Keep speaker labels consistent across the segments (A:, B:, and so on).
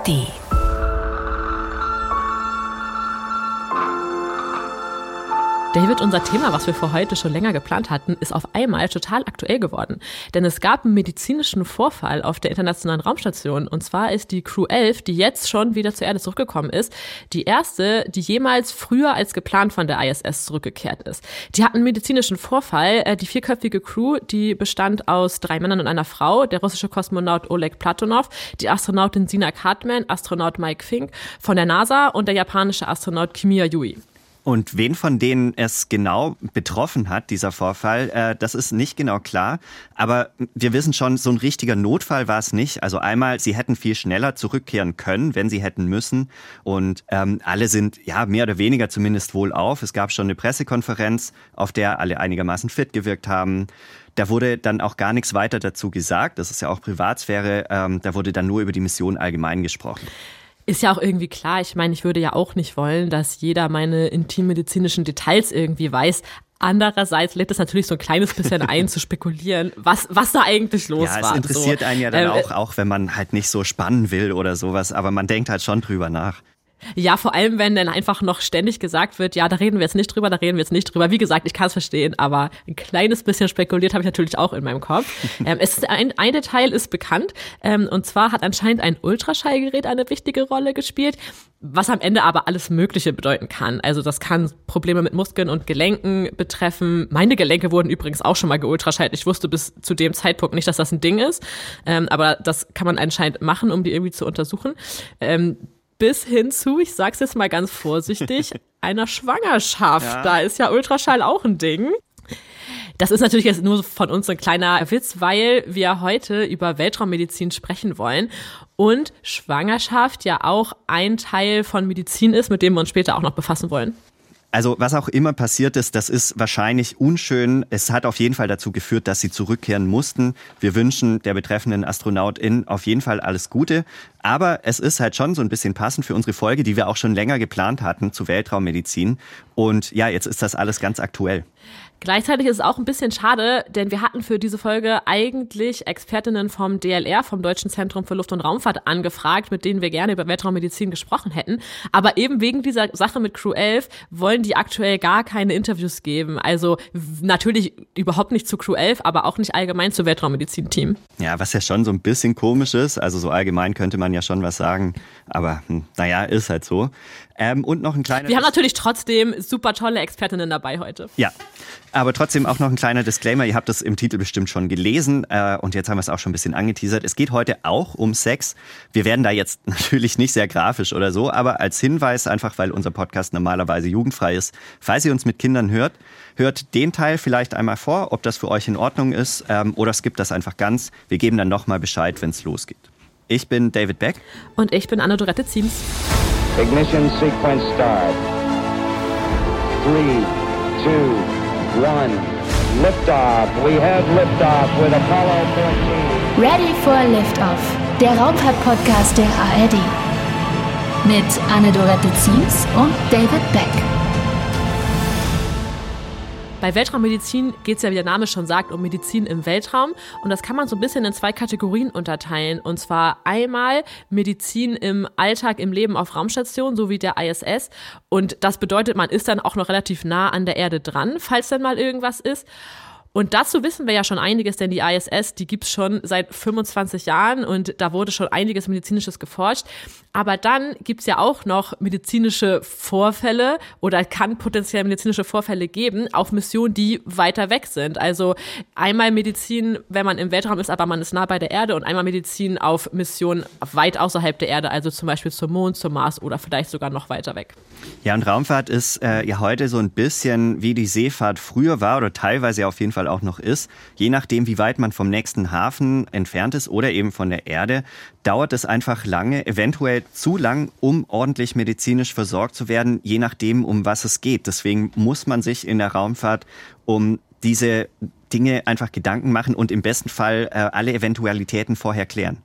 A: ARD. David, unser Thema, was wir für heute schon länger geplant hatten, ist auf einmal total aktuell geworden. Denn es gab einen medizinischen Vorfall auf der Internationalen Raumstation. Und zwar ist die Crew 11, die jetzt schon wieder zur Erde zurückgekommen ist, die erste, die jemals früher als geplant von der ISS zurückgekehrt ist. Die hatten einen medizinischen Vorfall. Die 4-köpfige Crew, die bestand aus 3 Männern und einer Frau. Der russische Kosmonaut Oleg Platonov, die Astronautin Sina Kartman, Astronaut Mike Fink von der NASA und der japanische Astronaut Kimiya Yui.
B: Und wen von denen es genau betroffen hat, dieser Vorfall, das ist nicht genau klar. Aber wir wissen schon, so ein richtiger Notfall war es nicht. Also einmal, sie hätten viel schneller zurückkehren können, wenn sie hätten müssen. Und alle sind ja mehr oder weniger zumindest wohlauf. Es gab schon eine Pressekonferenz, auf der alle einigermaßen fit gewirkt haben. Da wurde dann auch gar nichts weiter dazu gesagt. Das ist ja auch Privatsphäre. Da wurde dann nur über die Mission allgemein gesprochen.
A: Ist ja auch irgendwie klar. Ich meine, ich würde ja auch nicht wollen, dass jeder meine intimmedizinischen Details irgendwie weiß. Andererseits lädt es natürlich so ein kleines bisschen ein, zu spekulieren, was da eigentlich los war.
B: Ja, es interessiert einen ja dann auch wenn man halt nicht so spannen will oder sowas. Aber man denkt halt schon drüber nach.
A: Ja, vor allem, wenn dann einfach noch ständig gesagt wird, ja, da reden wir jetzt nicht drüber, da reden wir jetzt nicht drüber. Wie gesagt, ich kann es verstehen, aber ein kleines bisschen spekuliert habe ich natürlich auch in meinem Kopf. Ein Detail ist bekannt, und zwar hat anscheinend ein Ultraschallgerät eine wichtige Rolle gespielt, was am Ende aber alles Mögliche bedeuten kann. Also das kann Probleme mit Muskeln und Gelenken betreffen. Meine Gelenke wurden übrigens auch schon mal geultraschallt. Ich wusste bis zu dem Zeitpunkt nicht, dass das ein Ding ist, aber das kann man anscheinend machen, um die irgendwie zu untersuchen. Bis hin zu, ich sag's jetzt mal ganz vorsichtig, einer Schwangerschaft. Ja. Da ist ja Ultraschall auch ein Ding. Das ist natürlich jetzt nur von uns ein kleiner Witz, weil wir heute über Weltraummedizin sprechen wollen und Schwangerschaft ja auch ein Teil von Medizin ist, mit dem wir uns später auch noch befassen wollen.
B: Also was auch immer passiert ist, das ist wahrscheinlich unschön. Es hat auf jeden Fall dazu geführt, dass sie zurückkehren mussten. Wir wünschen der betreffenden Astronautin auf jeden Fall alles Gute. Aber es ist halt schon so ein bisschen passend für unsere Folge, die wir auch schon länger geplant hatten zu Weltraummedizin. Und ja, jetzt ist das alles ganz aktuell.
A: Gleichzeitig ist es auch ein bisschen schade, denn wir hatten für diese Folge eigentlich Expertinnen vom DLR, vom Deutschen Zentrum für Luft- und Raumfahrt, angefragt, mit denen wir gerne über Weltraummedizin gesprochen hätten. Aber eben wegen dieser Sache mit Crew 11 wollen die aktuell gar keine Interviews geben. Also natürlich überhaupt nicht zu Crew 11, aber auch nicht allgemein zu Weltraummedizin-Team.
B: Ja, was ja schon so ein bisschen komisch ist. Also so allgemein könnte man ja schon was sagen. Aber naja, ist halt so. Und noch ein kleiner...
A: Wir haben natürlich trotzdem super tolle Expertinnen dabei heute.
B: Ja, aber trotzdem auch noch ein kleiner Disclaimer. Ihr habt das im Titel bestimmt schon gelesen und jetzt haben wir es auch schon ein bisschen angeteasert. Es geht heute auch um Sex. Wir werden da jetzt natürlich nicht sehr grafisch oder so, aber als Hinweis einfach, weil unser Podcast normalerweise jugendfrei ist. Falls ihr uns mit Kindern hört den Teil vielleicht einmal vor, ob das für euch in Ordnung ist oder skippt das einfach ganz. Wir geben dann nochmal Bescheid, wenn es losgeht. Ich bin David Beck.
A: Und ich bin Anne Dorette Ziems.
C: Ignition sequence start. 3, 2, 1. Liftoff. We have liftoff with Apollo 14.
D: Ready for Liftoff. Der Raumfahrt-Podcast der ARD. Mit Anne Dorette Ziems und David Beck.
A: Bei Weltraummedizin geht es ja, wie der Name schon sagt, um Medizin im Weltraum. Und das kann man so ein bisschen in 2 Kategorien unterteilen. Und zwar einmal Medizin im Alltag, im Leben auf Raumstationen, so wie der ISS. Und das bedeutet, man ist dann auch noch relativ nah an der Erde dran, falls dann mal irgendwas ist. Und dazu wissen wir ja schon einiges, denn die ISS, die gibt's schon seit 25 Jahren und da wurde schon einiges Medizinisches geforscht. Aber dann gibt's ja auch noch medizinische Vorfälle oder kann potenziell medizinische Vorfälle geben auf Missionen, die weiter weg sind. Also einmal Medizin, wenn man im Weltraum ist, aber man ist nah bei der Erde, und einmal Medizin auf Missionen weit außerhalb der Erde, also zum Beispiel zum Mond, zum Mars oder vielleicht sogar noch weiter weg.
B: Ja, und Raumfahrt ist ja heute so ein bisschen wie die Seefahrt früher war oder teilweise auf jeden Fall auch noch ist. Je nachdem, wie weit man vom nächsten Hafen entfernt ist oder eben von der Erde, dauert es einfach lange, eventuell zu lang, um ordentlich medizinisch versorgt zu werden, je nachdem, um was es geht. Deswegen muss man sich in der Raumfahrt um diese Dinge einfach Gedanken machen und im besten Fall alle Eventualitäten vorher klären.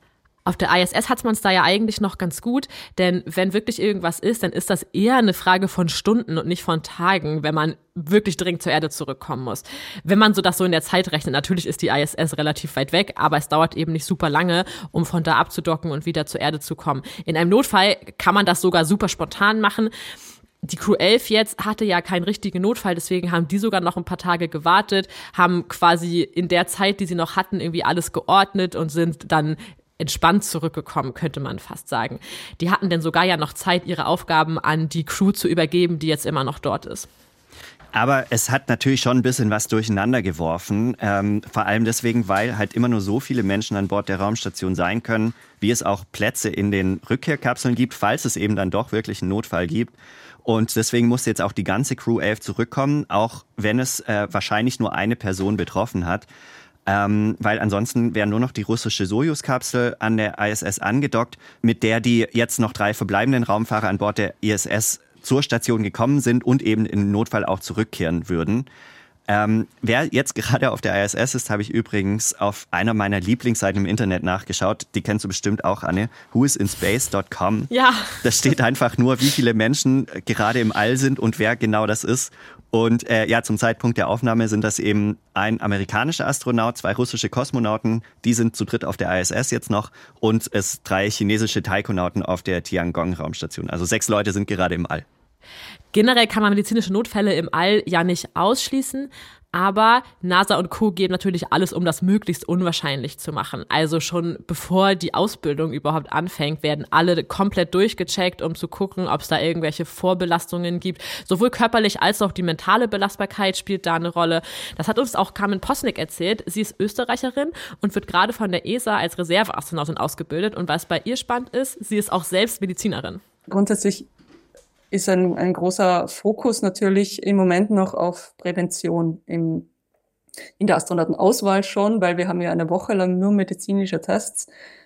A: Auf der ISS hat man es da ja eigentlich noch ganz gut, denn wenn wirklich irgendwas ist, dann ist das eher eine Frage von Stunden und nicht von Tagen, wenn man wirklich dringend zur Erde zurückkommen muss. Wenn man das so in der Zeit rechnet, natürlich ist die ISS relativ weit weg, aber es dauert eben nicht super lange, um von da abzudocken und wieder zur Erde zu kommen. In einem Notfall kann man das sogar super spontan machen. Die Crew 11 jetzt hatte ja keinen richtigen Notfall, deswegen haben die sogar noch ein paar Tage gewartet, haben quasi in der Zeit, die sie noch hatten, irgendwie alles geordnet und sind dann entspannt zurückgekommen, könnte man fast sagen. Die hatten denn sogar ja noch Zeit, ihre Aufgaben an die Crew zu übergeben, die jetzt immer noch dort ist.
B: Aber es hat natürlich schon ein bisschen was durcheinander geworfen, vor allem deswegen, weil halt immer nur so viele Menschen an Bord der Raumstation sein können, wie es auch Plätze in den Rückkehrkapseln gibt, falls es eben dann doch wirklich einen Notfall gibt. Und deswegen musste jetzt auch die ganze Crew 11 zurückkommen, auch wenn es wahrscheinlich nur eine Person betroffen hat. Weil ansonsten wäre nur noch die russische Sojus-Kapsel an der ISS angedockt, mit der die jetzt noch 3 verbleibenden Raumfahrer an Bord der ISS zur Station gekommen sind und eben im Notfall auch zurückkehren würden. Wer jetzt gerade auf der ISS ist, habe ich übrigens auf einer meiner Lieblingsseiten im Internet nachgeschaut. Die kennst du bestimmt auch, Anne. whoisinspace.com.
A: Ja.
B: Da steht einfach nur, wie viele Menschen gerade im All sind und wer genau das ist. Und zum Zeitpunkt der Aufnahme sind das eben ein amerikanischer Astronaut, 2 russische Kosmonauten, die sind zu dritt auf der ISS jetzt noch, und es 3 chinesische Taikonauten auf der Tiangong-Raumstation. Also 6 Leute sind gerade im All.
A: Generell kann man medizinische Notfälle im All ja nicht ausschließen, aber NASA und Co. geben natürlich alles, um das möglichst unwahrscheinlich zu machen. Also schon bevor die Ausbildung überhaupt anfängt, werden alle komplett durchgecheckt, um zu gucken, ob es da irgendwelche Vorbelastungen gibt. Sowohl körperlich als auch die mentale Belastbarkeit spielt da eine Rolle. Das hat uns auch Carmen Posnick erzählt. Sie ist Österreicherin und wird gerade von der ESA als Reserveastronautin ausgebildet. Und was bei ihr spannend ist, sie ist auch selbst Medizinerin.
E: Grundsätzlich ist ein großer Fokus natürlich im Moment noch auf Prävention in der Astronautenauswahl schon, weil wir haben ja eine Woche lang nur medizinische Tests,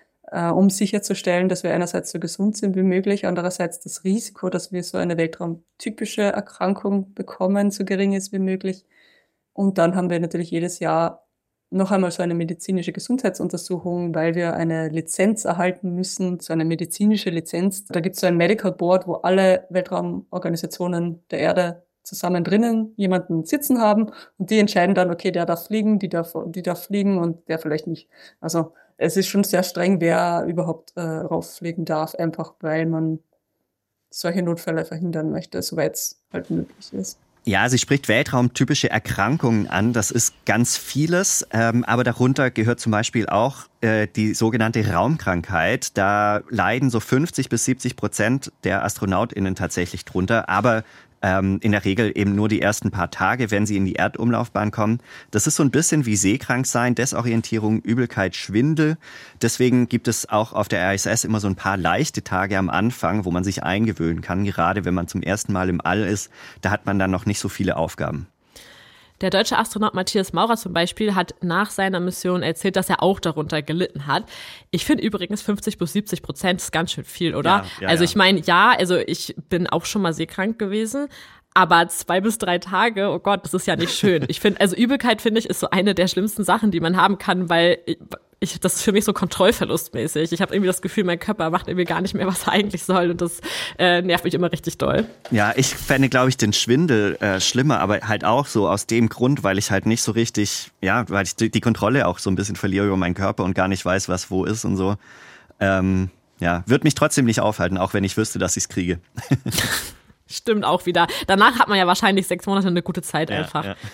E: um sicherzustellen, dass wir einerseits so gesund sind wie möglich, andererseits das Risiko, dass wir so eine weltraumtypische Erkrankung bekommen, so gering ist wie möglich. Und dann haben wir natürlich jedes Jahr noch einmal so eine medizinische Gesundheitsuntersuchung, weil wir eine Lizenz erhalten müssen, so eine medizinische Lizenz. Da gibt es so ein Medical Board, wo alle Weltraumorganisationen der Erde zusammen drinnen jemanden sitzen haben und die entscheiden dann, okay, der darf fliegen, die darf fliegen und der vielleicht nicht. Also es ist schon sehr streng, wer überhaupt rauffliegen darf, einfach weil man solche Notfälle verhindern möchte, soweit es halt möglich ist.
B: Ja, sie spricht weltraumtypische Erkrankungen an. Das ist ganz vieles, aber darunter gehört zum Beispiel auch die sogenannte Raumkrankheit. Da leiden so 50-70% der AstronautInnen tatsächlich drunter, aber in der Regel eben nur die ersten paar Tage, wenn sie in die Erdumlaufbahn kommen. Das ist so ein bisschen wie Seekranksein, Desorientierung, Übelkeit, Schwindel. Deswegen gibt es auch auf der ISS immer so ein paar leichte Tage am Anfang, wo man sich eingewöhnen kann. Gerade wenn man zum ersten Mal im All ist, da hat man dann noch nicht so viele Aufgaben.
A: Der deutsche Astronaut Matthias Maurer zum Beispiel hat nach seiner Mission erzählt, dass er auch darunter gelitten hat. Ich finde übrigens 50-70% ist ganz schön viel, oder?
B: Ja,
A: also ich meine, ich bin auch schon mal seekrank gewesen, aber 2 bis 3 Tage, oh Gott, das ist ja nicht schön. Ich finde, also Übelkeit, finde ich, ist so eine der schlimmsten Sachen, die man haben kann, weil das ist für mich so kontrollverlustmäßig. Ich habe irgendwie das Gefühl, mein Körper macht irgendwie gar nicht mehr, was er eigentlich soll, und das nervt mich immer richtig doll.
B: Ja, ich fände, glaube ich, den Schwindel schlimmer, aber halt auch so aus dem Grund, weil ich halt nicht so richtig, weil ich die Kontrolle auch so ein bisschen verliere über meinen Körper und gar nicht weiß, was wo ist und so. Wird mich trotzdem nicht aufhalten, auch wenn ich wüsste, dass ich es kriege.
A: Stimmt auch wieder. Danach hat man ja wahrscheinlich 6 Monate eine gute Zeit einfach. Ja.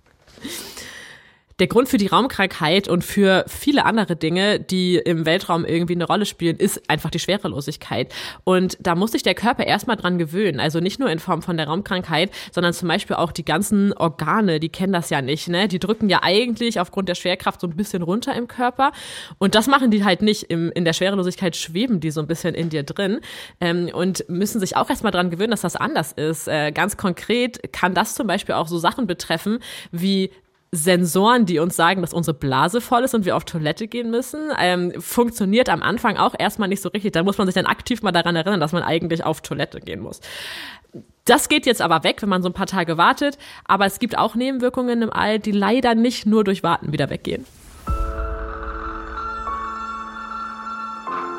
A: Der Grund für die Raumkrankheit und für viele andere Dinge, die im Weltraum irgendwie eine Rolle spielen, ist einfach die Schwerelosigkeit. Und da muss sich der Körper erstmal dran gewöhnen. Also nicht nur in Form von der Raumkrankheit, sondern zum Beispiel auch die ganzen Organe, die kennen das ja nicht, ne? Die drücken ja eigentlich aufgrund der Schwerkraft so ein bisschen runter im Körper. Und das machen die halt nicht. In der Schwerelosigkeit schweben die so ein bisschen in dir drin und müssen sich auch erstmal dran gewöhnen, dass das anders ist. Ganz konkret kann das zum Beispiel auch so Sachen betreffen wie Sensoren, die uns sagen, dass unsere Blase voll ist und wir auf Toilette gehen müssen, funktioniert am Anfang auch erstmal nicht so richtig. Da muss man sich dann aktiv mal daran erinnern, dass man eigentlich auf Toilette gehen muss. Das geht jetzt aber weg, wenn man so ein paar Tage wartet. Aber es gibt auch Nebenwirkungen im All, die leider nicht nur durch Warten wieder weggehen.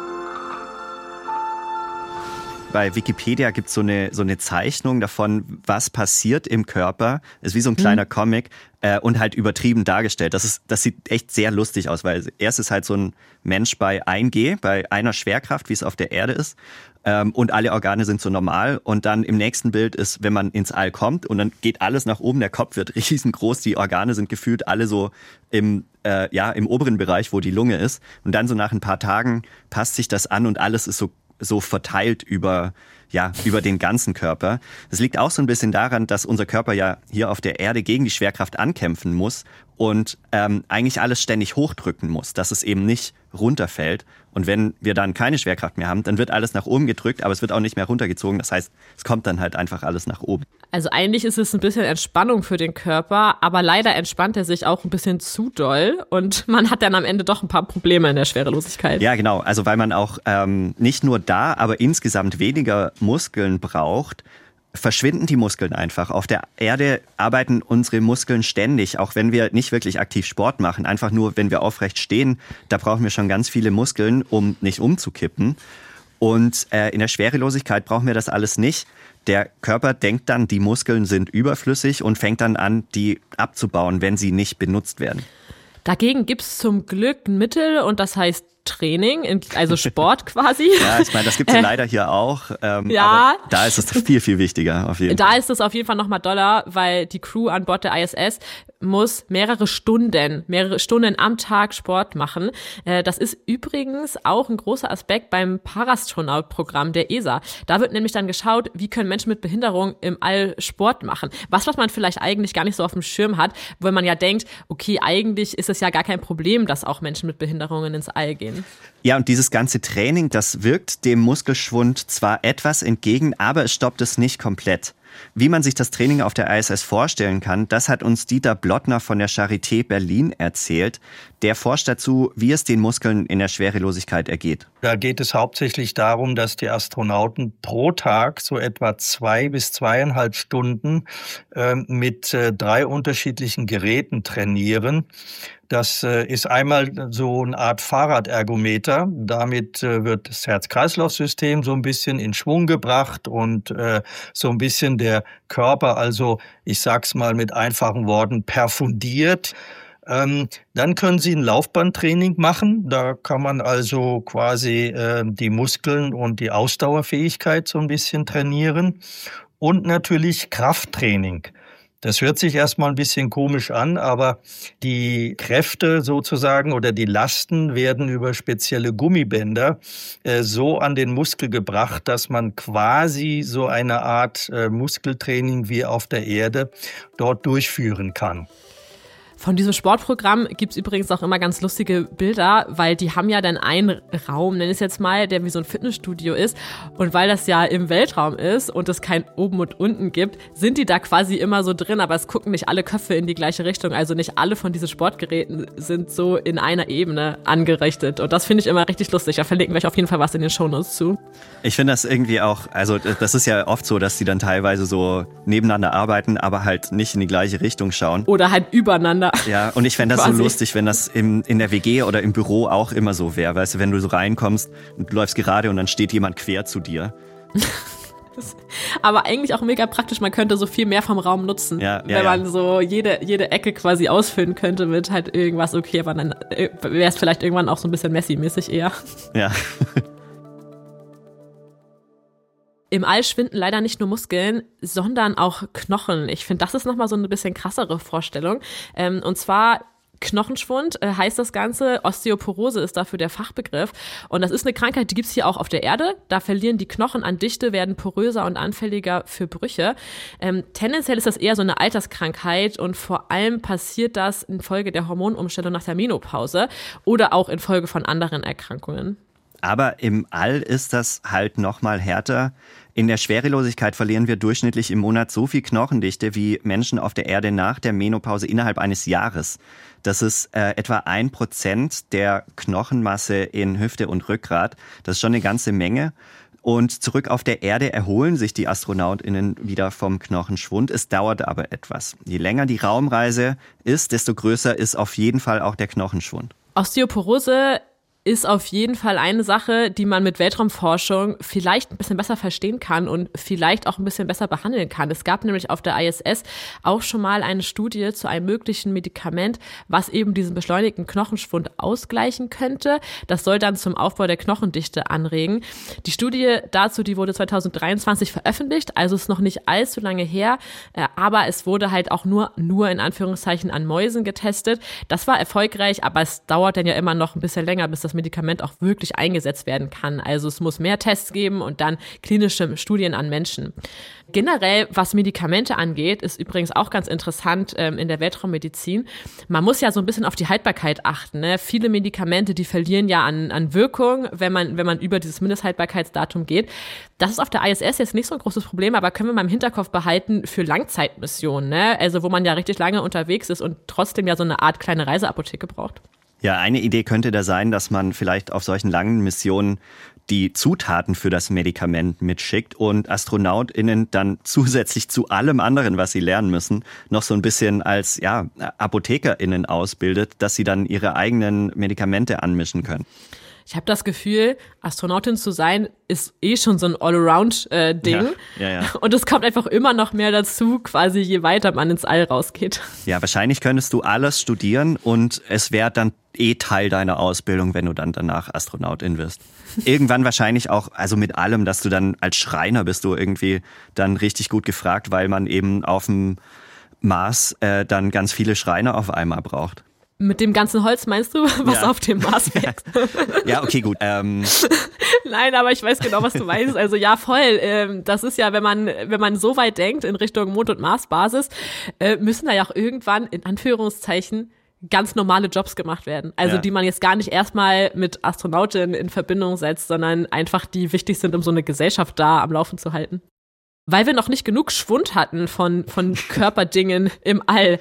B: bei Wikipedia gibt es so eine Zeichnung davon, was passiert im Körper. Ist wie so ein kleiner Comic und halt übertrieben dargestellt. Das sieht echt sehr lustig aus, weil erst ist halt so ein Mensch bei 1G, bei einer Schwerkraft, wie es auf der Erde ist. Und alle Organe sind so normal. Und dann im nächsten Bild ist, wenn man ins All kommt und dann geht alles nach oben, der Kopf wird riesengroß, die Organe sind gefühlt alle so im oberen Bereich, wo die Lunge ist. Und dann so nach ein paar Tagen passt sich das an und alles ist so verteilt über den ganzen Körper. Das liegt auch so ein bisschen daran, dass unser Körper ja hier auf der Erde gegen die Schwerkraft ankämpfen muss und eigentlich alles ständig hochdrücken muss, dass es eben nicht runterfällt. Und wenn wir dann keine Schwerkraft mehr haben, dann wird alles nach oben gedrückt, aber es wird auch nicht mehr runtergezogen. Das heißt, es kommt dann halt einfach alles nach oben.
A: Also eigentlich ist es ein bisschen Entspannung für den Körper, aber leider entspannt er sich auch ein bisschen zu doll und man hat dann am Ende doch ein paar Probleme in der Schwerelosigkeit.
B: Ja, genau. Also weil man auch nicht nur da, aber insgesamt weniger Muskeln braucht, verschwinden die Muskeln einfach. Auf der Erde arbeiten unsere Muskeln ständig, auch wenn wir nicht wirklich aktiv Sport machen. Einfach nur, wenn wir aufrecht stehen, da brauchen wir schon ganz viele Muskeln, um nicht umzukippen. Und in der Schwerelosigkeit brauchen wir das alles nicht. Der Körper denkt dann, die Muskeln sind überflüssig und fängt dann an, die abzubauen, wenn sie nicht benutzt werden.
A: Dagegen gibt es zum Glück ein Mittel und das heißt Training, also Sport quasi.
B: Ja, ich meine, das gibt es ja leider hier auch. Aber da ist es viel, viel wichtiger auf jeden Fall.
A: Da ist es auf jeden Fall nochmal doller, weil die Crew an Bord der ISS muss mehrere Stunden am Tag Sport machen. Das ist übrigens auch ein großer Aspekt beim Parastronaut-Programm der ESA. Da wird nämlich dann geschaut, wie können Menschen mit Behinderung im All Sport machen. Was man vielleicht eigentlich gar nicht so auf dem Schirm hat, weil man ja denkt, okay, eigentlich ist es ja gar kein Problem, dass auch Menschen mit Behinderungen ins All gehen.
B: Ja, und dieses ganze Training, das wirkt dem Muskelschwund zwar etwas entgegen, aber es stoppt es nicht komplett. Wie man sich das Training auf der ISS vorstellen kann, das hat uns Dieter Blottner von der Charité Berlin erzählt. Der forscht dazu, wie es den Muskeln in der Schwerelosigkeit ergeht.
F: Da geht es hauptsächlich darum, dass die Astronauten pro Tag so etwa 2 bis 2,5 Stunden mit 3 unterschiedlichen Geräten trainieren. Das ist einmal so eine Art Fahrradergometer. Damit wird das Herz-Kreislauf-System so ein bisschen in Schwung gebracht und so ein bisschen der Körper, also ich sag's mal mit einfachen Worten, perfundiert. Dann können Sie ein Laufbahntraining machen. Da kann man also quasi die Muskeln und die Ausdauerfähigkeit so ein bisschen trainieren. Und natürlich Krafttraining. Das hört sich erstmal ein bisschen komisch an, aber die Kräfte sozusagen oder die Lasten werden über spezielle Gummibänder so an den Muskel gebracht, dass man quasi so eine Art Muskeltraining wie auf der Erde dort durchführen kann.
A: Von diesem Sportprogramm gibt's übrigens auch immer ganz lustige Bilder, weil die haben ja dann einen Raum, nenn ich es jetzt mal, der wie so ein Fitnessstudio ist. Und weil das ja im Weltraum ist und es kein Oben und Unten gibt, sind die da quasi immer so drin, aber es gucken nicht alle Köpfe in die gleiche Richtung. Also nicht alle von diesen Sportgeräten sind so in einer Ebene angerichtet. Und das finde ich immer richtig lustig. Da verlinken wir euch auf jeden Fall was in den Shownotes zu.
B: Ich finde das irgendwie auch, also das ist ja oft so, dass die dann teilweise so nebeneinander arbeiten, aber halt nicht in die gleiche Richtung schauen.
A: Oder halt übereinander.
B: Ja, und ich fände das so lustig, wenn das in der WG oder im Büro auch immer so wäre. Weißt du, wenn du so reinkommst und du läufst gerade und dann steht jemand quer zu dir.
A: Aber eigentlich auch mega praktisch, man könnte so viel mehr vom Raum nutzen, wenn man so jede Ecke quasi ausfüllen könnte mit halt irgendwas, okay, aber dann wäre es vielleicht irgendwann auch so ein bisschen Messi-mäßig eher.
B: Ja.
A: Im All schwinden leider nicht nur Muskeln, sondern auch Knochen. Ich finde, das ist nochmal so eine bisschen krassere Vorstellung. Und zwar Knochenschwund heißt das Ganze. Osteoporose ist dafür der Fachbegriff. Und das ist eine Krankheit, die gibt's hier auch auf der Erde. Da verlieren die Knochen an Dichte, werden poröser und anfälliger für Brüche. Tendenziell ist das eher so eine Alterskrankheit und vor allem passiert das infolge der Hormonumstellung nach der Menopause oder auch infolge von anderen Erkrankungen.
B: Aber im All ist das halt noch mal härter. In der Schwerelosigkeit verlieren wir durchschnittlich im Monat so viel Knochendichte wie Menschen auf der Erde nach der Menopause innerhalb eines Jahres. Das ist etwa 1% der Knochenmasse in Hüfte und Rückgrat. Das ist schon eine ganze Menge. Und zurück auf der Erde erholen sich die AstronautInnen wieder vom Knochenschwund. Es dauert aber etwas. Je länger die Raumreise ist, desto größer ist auf jeden Fall auch der Knochenschwund.
A: Osteoporose ist auf jeden Fall eine Sache, die man mit Weltraumforschung vielleicht ein bisschen besser verstehen kann und vielleicht auch ein bisschen besser behandeln kann. Es gab nämlich auf der ISS auch schon mal eine Studie zu einem möglichen Medikament, was eben diesen beschleunigten Knochenschwund ausgleichen könnte. Das soll dann zum Aufbau der Knochendichte anregen. Die Studie dazu, die wurde 2023 veröffentlicht, also ist noch nicht allzu lange her, aber es wurde halt auch nur in Anführungszeichen an Mäusen getestet. Das war erfolgreich, aber es dauert dann ja immer noch ein bisschen länger, bis das Medikament auch wirklich eingesetzt werden kann. Also es muss mehr Tests geben und dann klinische Studien an Menschen. Generell, was Medikamente angeht, ist übrigens auch ganz interessant in der Weltraummedizin. Man muss ja so ein bisschen auf die Haltbarkeit achten. Ne? Viele Medikamente, die verlieren ja an Wirkung, wenn man über dieses Mindesthaltbarkeitsdatum geht. Das ist auf der ISS jetzt nicht so ein großes Problem, aber können wir mal im Hinterkopf behalten für Langzeitmissionen, ne? Also wo man ja richtig lange unterwegs ist und trotzdem ja so eine Art kleine Reiseapotheke braucht.
B: Ja, eine Idee könnte da sein, dass man vielleicht auf solchen langen Missionen die Zutaten für das Medikament mitschickt und AstronautInnen dann zusätzlich zu allem anderen, was sie lernen müssen, noch so ein bisschen als ApothekerInnen ausbildet, dass sie dann ihre eigenen Medikamente anmischen können.
A: Ich habe das Gefühl, Astronautin zu sein, ist schon so ein All-Around-Ding.
B: Ja.
A: Und es kommt einfach immer noch mehr dazu, quasi je weiter man ins All rausgeht.
B: Ja, wahrscheinlich könntest du alles studieren und es wäre dann Teil deiner Ausbildung, wenn du dann danach Astronautin wirst. Irgendwann wahrscheinlich auch, also mit allem, dass du dann als Schreiner bist du irgendwie dann richtig gut gefragt, weil man eben auf dem Mars dann ganz viele Schreiner auf einmal braucht.
A: Mit dem ganzen Holz meinst du, was auf dem Mars wächst?
B: Ja, okay, gut.
A: Nein, aber ich weiß genau, was du meinst. Also ja, voll. Das ist ja, wenn man so weit denkt in Richtung Mond- und Marsbasis, müssen da ja auch irgendwann in Anführungszeichen ganz normale Jobs gemacht werden. Also die man jetzt gar nicht erstmal mit Astronautin in Verbindung setzt, sondern einfach die wichtig sind, um so eine Gesellschaft da am Laufen zu halten. Weil wir noch nicht genug Schwund hatten von Körperdingen im All.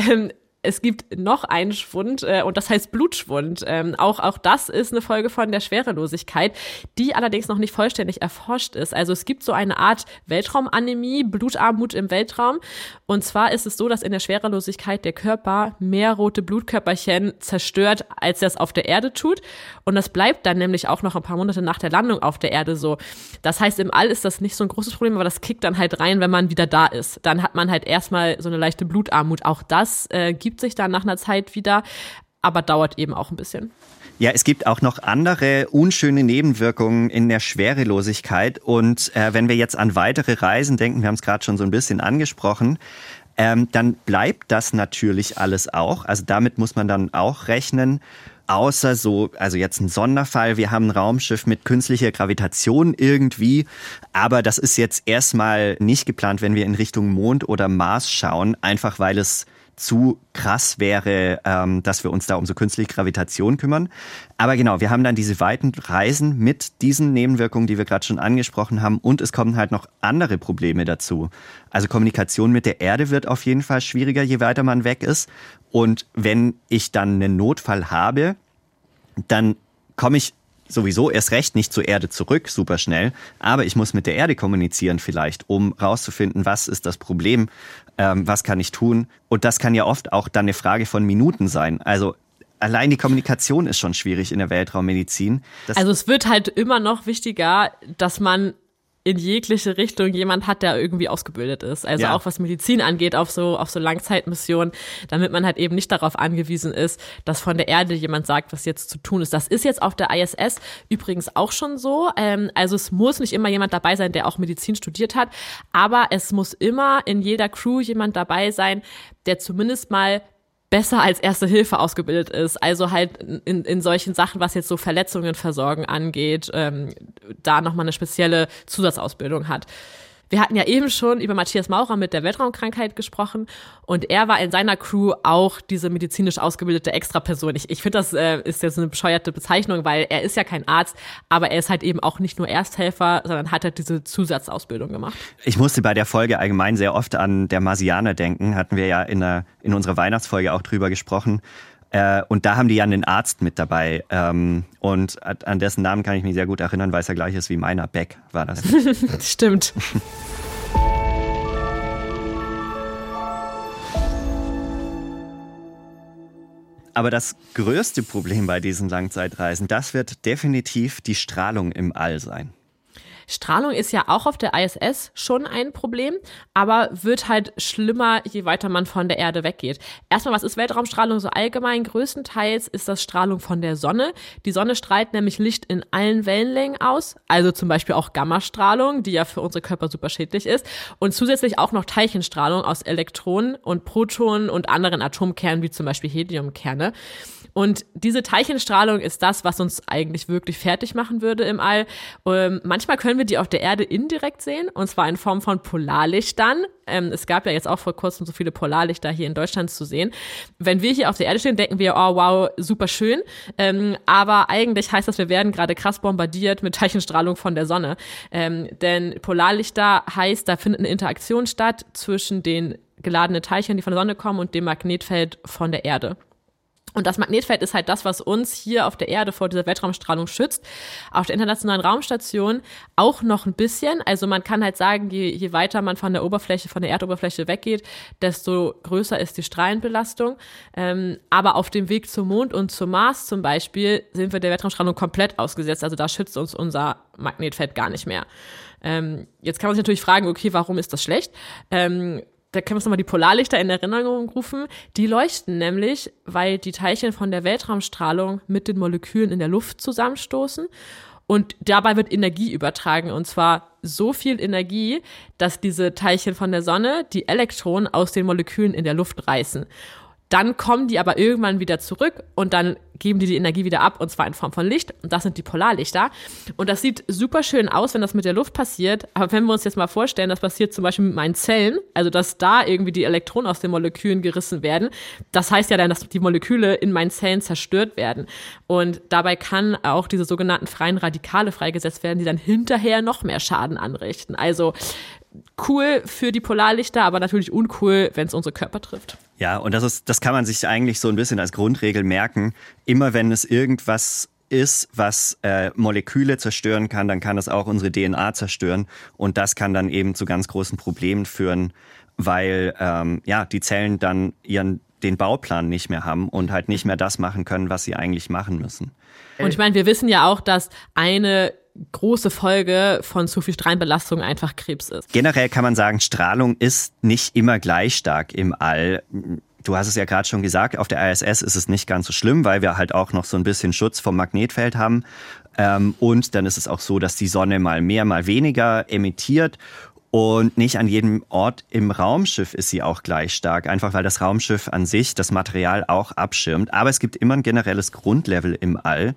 A: Es gibt noch einen Schwund und das heißt Blutschwund. Auch das ist eine Folge von der Schwerelosigkeit, die allerdings noch nicht vollständig erforscht ist. Also es gibt so eine Art Weltraumanämie, Blutarmut im Weltraum. Und zwar ist es so, dass in der Schwerelosigkeit der Körper mehr rote Blutkörperchen zerstört, als er es auf der Erde tut. Und das bleibt dann nämlich auch noch ein paar Monate nach der Landung auf der Erde so. Das heißt, im All ist das nicht so ein großes Problem, aber das kickt dann halt rein, wenn man wieder da ist. Dann hat man halt erstmal so eine leichte Blutarmut. Auch das gibt sich dann nach einer Zeit wieder, aber dauert eben auch ein bisschen.
B: Ja, es gibt auch noch andere unschöne Nebenwirkungen in der Schwerelosigkeit. Und wenn wir jetzt an weitere Reisen denken, wir haben es gerade schon so ein bisschen angesprochen, dann bleibt das natürlich alles auch. Also damit muss man dann auch rechnen. Außer so, also jetzt ein Sonderfall, wir haben ein Raumschiff mit künstlicher Gravitation irgendwie, aber das ist jetzt erstmal nicht geplant, wenn wir in Richtung Mond oder Mars schauen, einfach weil es zu krass wäre, dass wir uns da um so künstliche Gravitation kümmern. Aber genau, wir haben dann diese weiten Reisen mit diesen Nebenwirkungen, die wir gerade schon angesprochen haben. Und es kommen halt noch andere Probleme dazu. Also Kommunikation mit der Erde wird auf jeden Fall schwieriger, je weiter man weg ist. Und wenn ich dann einen Notfall habe, dann komme ich sowieso erst recht nicht zur Erde zurück, super schnell. Aber ich muss mit der Erde kommunizieren vielleicht, um rauszufinden, was ist das Problem, was kann ich tun. Und das kann ja oft auch dann eine Frage von Minuten sein. Also allein die Kommunikation ist schon schwierig in der Weltraummedizin.
A: Also es wird halt immer noch wichtiger, dass man in jegliche Richtung jemand hat, der irgendwie ausgebildet ist. Also auch was Medizin angeht, auf so Langzeitmissionen, damit man halt eben nicht darauf angewiesen ist, dass von der Erde jemand sagt, was jetzt zu tun ist. Das ist jetzt auf der ISS übrigens auch schon so. Also es muss nicht immer jemand dabei sein, der auch Medizin studiert hat, aber es muss immer in jeder Crew jemand dabei sein, der zumindest mal besser als Erste Hilfe ausgebildet ist. Also halt in solchen Sachen, was jetzt so Verletzungen versorgen angeht, da nochmal eine spezielle Zusatzausbildung hat. Wir hatten ja eben schon über Matthias Maurer mit der Weltraumkrankheit gesprochen und er war in seiner Crew auch diese medizinisch ausgebildete Extraperson. Ich finde, das ist jetzt eine bescheuerte Bezeichnung, weil er ist ja kein Arzt, aber er ist halt eben auch nicht nur Ersthelfer, sondern hat halt diese Zusatzausbildung gemacht.
B: Ich musste bei der Folge allgemein sehr oft an der Marsianer denken, hatten wir ja in unserer Weihnachtsfolge auch drüber gesprochen. Und da haben die ja einen Arzt mit dabei. Und an dessen Namen kann ich mich sehr gut erinnern, weil es ja gleich ist wie meiner. Beck war das.
A: Stimmt.
B: Aber das größte Problem bei diesen Langzeitreisen, das wird definitiv die Strahlung im All sein.
A: Strahlung ist ja auch auf der ISS schon ein Problem, aber wird halt schlimmer, je weiter man von der Erde weggeht. Erstmal, was ist Weltraumstrahlung so allgemein? Größtenteils ist das Strahlung von der Sonne. Die Sonne strahlt nämlich Licht in allen Wellenlängen aus, also zum Beispiel auch Gammastrahlung, die ja für unsere Körper super schädlich ist, und zusätzlich auch noch Teilchenstrahlung aus Elektronen und Protonen und anderen Atomkernen, wie zum Beispiel Heliumkerne. Und diese Teilchenstrahlung ist das, was uns eigentlich wirklich fertig machen würde im All. Manchmal können wir die auf der Erde indirekt sehen, und zwar in Form von Polarlichtern. Es gab ja jetzt auch vor kurzem so viele Polarlichter hier in Deutschland zu sehen. Wenn wir hier auf der Erde stehen, denken wir, oh wow, super schön. Aber eigentlich heißt das, wir werden gerade krass bombardiert mit Teilchenstrahlung von der Sonne. Denn Polarlichter heißt, da findet eine Interaktion statt zwischen den geladenen Teilchen, die von der Sonne kommen, und dem Magnetfeld von der Erde. Und das Magnetfeld ist halt das, was uns hier auf der Erde vor dieser Weltraumstrahlung schützt. Auf der Internationalen Raumstation auch noch ein bisschen. Also man kann halt sagen, je weiter man von der Erdoberfläche weggeht, desto größer ist die Strahlenbelastung. Aber auf dem Weg zum Mond und zum Mars zum Beispiel sind wir der Weltraumstrahlung komplett ausgesetzt. Also da schützt uns unser Magnetfeld gar nicht mehr. Jetzt kann man sich natürlich fragen, okay, warum ist das schlecht? Da können wir uns nochmal die Polarlichter in Erinnerung rufen. Die leuchten nämlich, weil die Teilchen von der Weltraumstrahlung mit den Molekülen in der Luft zusammenstoßen. Und dabei wird Energie übertragen, und zwar so viel Energie, dass diese Teilchen von der Sonne die Elektronen aus den Molekülen in der Luft reißen. Dann kommen die aber irgendwann wieder zurück und dann geben die Energie wieder ab, und zwar in Form von Licht. Und das sind die Polarlichter. Und das sieht super schön aus, wenn das mit der Luft passiert. Aber wenn wir uns jetzt mal vorstellen, das passiert zum Beispiel mit meinen Zellen, also dass da irgendwie die Elektronen aus den Molekülen gerissen werden, das heißt ja dann, dass die Moleküle in meinen Zellen zerstört werden. Und dabei kann auch diese sogenannten freien Radikale freigesetzt werden, die dann hinterher noch mehr Schaden anrichten. Also cool für die Polarlichter, aber natürlich uncool, wenn es unsere Körper trifft.
B: Ja, und das kann man sich eigentlich so ein bisschen als Grundregel merken. Immer wenn es irgendwas ist, was Moleküle zerstören kann, dann kann es auch unsere DNA zerstören. Und das kann dann eben zu ganz großen Problemen führen, weil die Zellen dann den Bauplan nicht mehr haben und halt nicht mehr das machen können, was sie eigentlich machen müssen.
A: Und ich meine, wir wissen ja auch, dass eine große Folge von zu viel Strahlenbelastung einfach Krebs ist.
B: Generell kann man sagen, Strahlung ist nicht immer gleich stark im All. Du hast es ja gerade schon gesagt, auf der ISS ist es nicht ganz so schlimm, weil wir halt auch noch so ein bisschen Schutz vom Magnetfeld haben. Und dann ist es auch so, dass die Sonne mal mehr, mal weniger emittiert. Und nicht an jedem Ort im Raumschiff ist sie auch gleich stark, einfach weil das Raumschiff an sich das Material auch abschirmt. Aber es gibt immer ein generelles Grundlevel im All.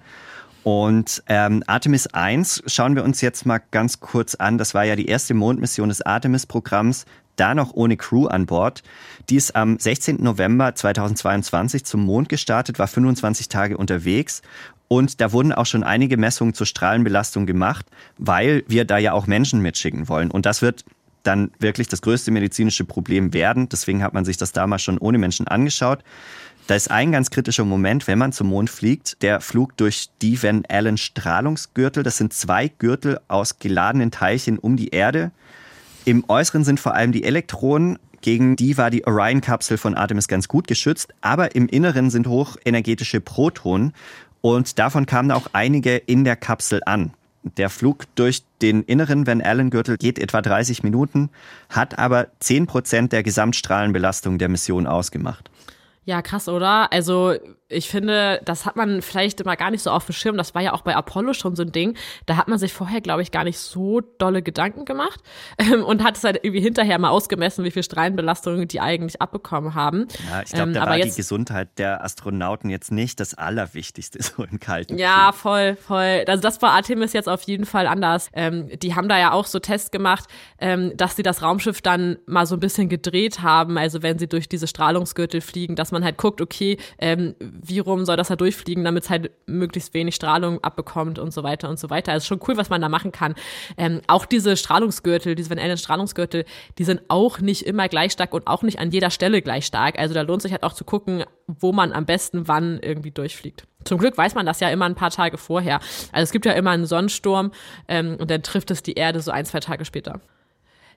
B: Und Artemis 1 schauen wir uns jetzt mal ganz kurz an. Das war ja die erste Mondmission des Artemis-Programms, da noch ohne Crew an Bord. Die ist am 16. November 2022 zum Mond gestartet, war 25 Tage unterwegs. Und da wurden auch schon einige Messungen zur Strahlenbelastung gemacht, weil wir da ja auch Menschen mitschicken wollen. Und das wird dann wirklich das größte medizinische Problem werden. Deswegen hat man sich das damals schon ohne Menschen angeschaut. Da ist ein ganz kritischer Moment, wenn man zum Mond fliegt, der Flug durch die Van Allen Strahlungsgürtel. Das sind 2 Gürtel aus geladenen Teilchen um die Erde. Im Äußeren sind vor allem die Elektronen. Gegen die war die Orion-Kapsel von Artemis ganz gut geschützt. Aber im Inneren sind hochenergetische Protonen. Und davon kamen auch einige in der Kapsel an. Der Flug durch den inneren Van Allen-Gürtel geht etwa 30 Minuten, hat aber 10% der Gesamtstrahlenbelastung der Mission ausgemacht.
A: Ja, krass, oder? Also ich finde, das hat man vielleicht immer gar nicht so auf dem Schirm. Das war ja auch bei Apollo schon so ein Ding. Da hat man sich vorher, glaube ich, gar nicht so dolle Gedanken gemacht und hat es halt irgendwie hinterher mal ausgemessen, wie viel Strahlenbelastung die eigentlich abbekommen haben.
B: Ja, ich glaube, da war die Gesundheit der Astronauten jetzt nicht das Allerwichtigste so im Kalten.
A: Ja, voll. Also das war Artemis jetzt auf jeden Fall anders. Die haben da ja auch so Tests gemacht, dass sie das Raumschiff dann mal so ein bisschen gedreht haben. Also wenn sie durch diese Strahlungsgürtel fliegen, dass man halt guckt, okay, wie rum soll das da durchfliegen, damit es halt möglichst wenig Strahlung abbekommt und so weiter und so weiter. Also schon cool, was man da machen kann. Auch diese Strahlungsgürtel, diese Van Allen Strahlungsgürtel, die sind auch nicht immer gleich stark und auch nicht an jeder Stelle gleich stark. Also da lohnt sich halt auch zu gucken, wo man am besten wann irgendwie durchfliegt. Zum Glück weiß man das ja immer ein paar Tage vorher. Also es gibt ja immer einen Sonnensturm und dann trifft es die Erde so 1-2 Tage später.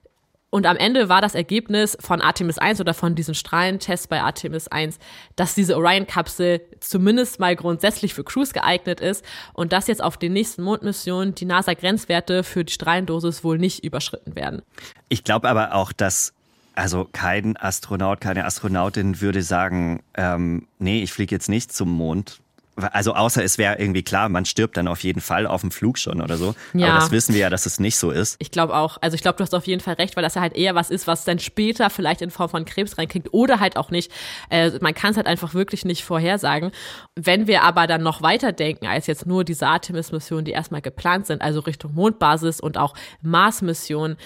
A: Und am Ende war das Ergebnis von Artemis 1 oder von diesen Strahlentests bei Artemis 1, dass diese Orion-Kapsel zumindest mal grundsätzlich für Crews geeignet ist und dass jetzt auf den nächsten Mondmissionen die NASA-Grenzwerte für die Strahlendosis wohl nicht überschritten werden.
B: Ich glaube aber auch, dass kein Astronaut, keine Astronautin würde sagen, nee, ich fliege jetzt nicht zum Mond. Also außer es wäre irgendwie klar, man stirbt dann auf jeden Fall auf dem Flug schon oder so. Ja. Aber das wissen wir ja, dass es nicht so ist.
A: Ich glaube auch. Also ich glaube, du hast auf jeden Fall recht, weil das ja halt eher was ist, was dann später vielleicht in Form von Krebs reinkriegt oder halt auch nicht. Man kann es halt einfach wirklich nicht vorhersagen. Wenn wir aber dann noch weiter denken, als jetzt nur diese Artemis-Missionen, die erstmal geplant sind, also Richtung Mondbasis und auch Mars-Missionen,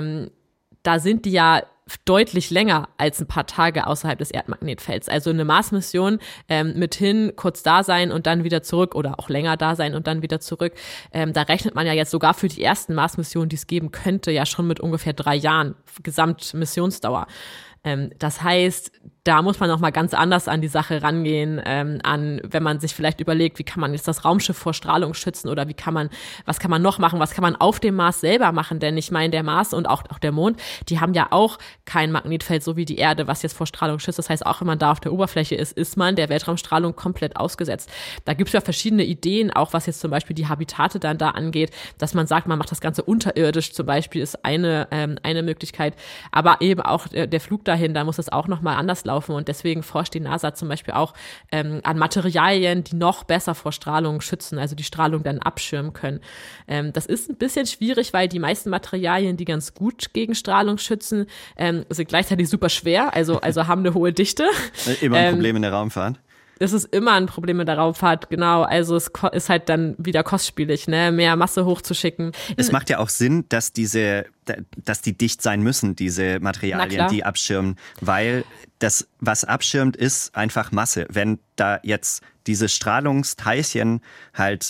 A: da sind die ja deutlich länger als ein paar Tage außerhalb des Erdmagnetfelds. Also eine Mars-Mission mithin kurz da sein und dann wieder zurück oder auch länger da sein und dann wieder zurück. Da rechnet man ja jetzt sogar für die ersten Mars-Missionen, die es geben könnte, ja schon mit ungefähr 3 Jahren Gesamtmissionsdauer. Das heißt, da muss man noch mal ganz anders an die Sache rangehen, wenn man sich vielleicht überlegt, wie kann man jetzt das Raumschiff vor Strahlung schützen oder was kann man noch machen, was kann man auf dem Mars selber machen, denn ich meine, der Mars und auch der Mond, die haben ja auch kein Magnetfeld, so wie die Erde, was jetzt vor Strahlung schützt. Das heißt, auch wenn man da auf der Oberfläche ist man der Weltraumstrahlung komplett ausgesetzt. Da gibt es ja verschiedene Ideen, auch was jetzt zum Beispiel die Habitate dann da angeht, dass man sagt, man macht das Ganze unterirdisch zum Beispiel, ist eine Möglichkeit, aber eben auch der Flug dahin, da muss das auch noch mal anders laufen. Und deswegen forscht die NASA zum Beispiel auch an Materialien, die noch besser vor Strahlung schützen, also die Strahlung dann abschirmen können. Das ist ein bisschen schwierig, weil die meisten Materialien, die ganz gut gegen Strahlung schützen, sind gleichzeitig super schwer, also haben eine hohe Dichte.
B: Immer ein Problem in der Raumfahrt.
A: Es ist immer ein Problem in der Raumfahrt, genau. Also es ist halt dann wieder kostspielig, ne, mehr Masse hochzuschicken.
B: Es macht ja auch Sinn, dass die dicht sein müssen, diese Materialien, die abschirmen, weil das, was abschirmt, ist einfach Masse. Wenn da jetzt diese Strahlungsteilchen halt,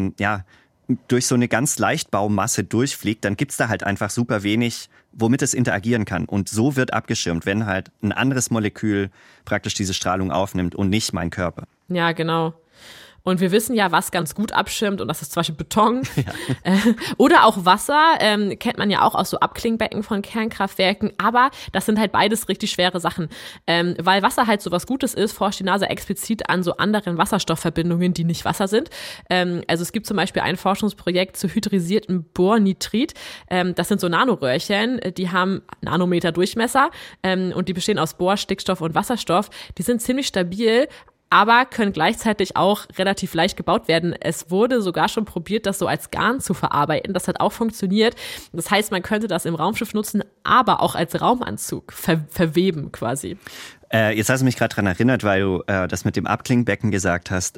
B: durch so eine ganz Leichtbaumasse durchfliegt, dann gibt's da halt einfach super wenig, womit es interagieren kann. Und so wird abgeschirmt, wenn halt ein anderes Molekül praktisch diese Strahlung aufnimmt und nicht mein Körper.
A: Ja, genau. Und wir wissen ja, was ganz gut abschirmt, und das ist zum Beispiel Beton. Ja. Oder auch Wasser, kennt man ja auch aus so Abklingbecken von Kernkraftwerken. Aber das sind halt beides richtig schwere Sachen. Weil Wasser halt so was Gutes ist, forscht die NASA explizit an so anderen Wasserstoffverbindungen, die nicht Wasser sind. Also es gibt zum Beispiel ein Forschungsprojekt zu hydrisiertem Bornitrit. Das sind so Nanoröhrchen, die haben Nanometer Durchmesser und die bestehen aus Bor, Stickstoff und Wasserstoff. Die sind ziemlich stabil, aber können gleichzeitig auch relativ leicht gebaut werden. Es wurde sogar schon probiert, das so als Garn zu verarbeiten. Das hat auch funktioniert. Das heißt, man könnte das im Raumschiff nutzen, aber auch als Raumanzug verweben quasi.
B: Jetzt hast du mich gerade dran erinnert, weil du das mit dem Abklingbecken gesagt hast.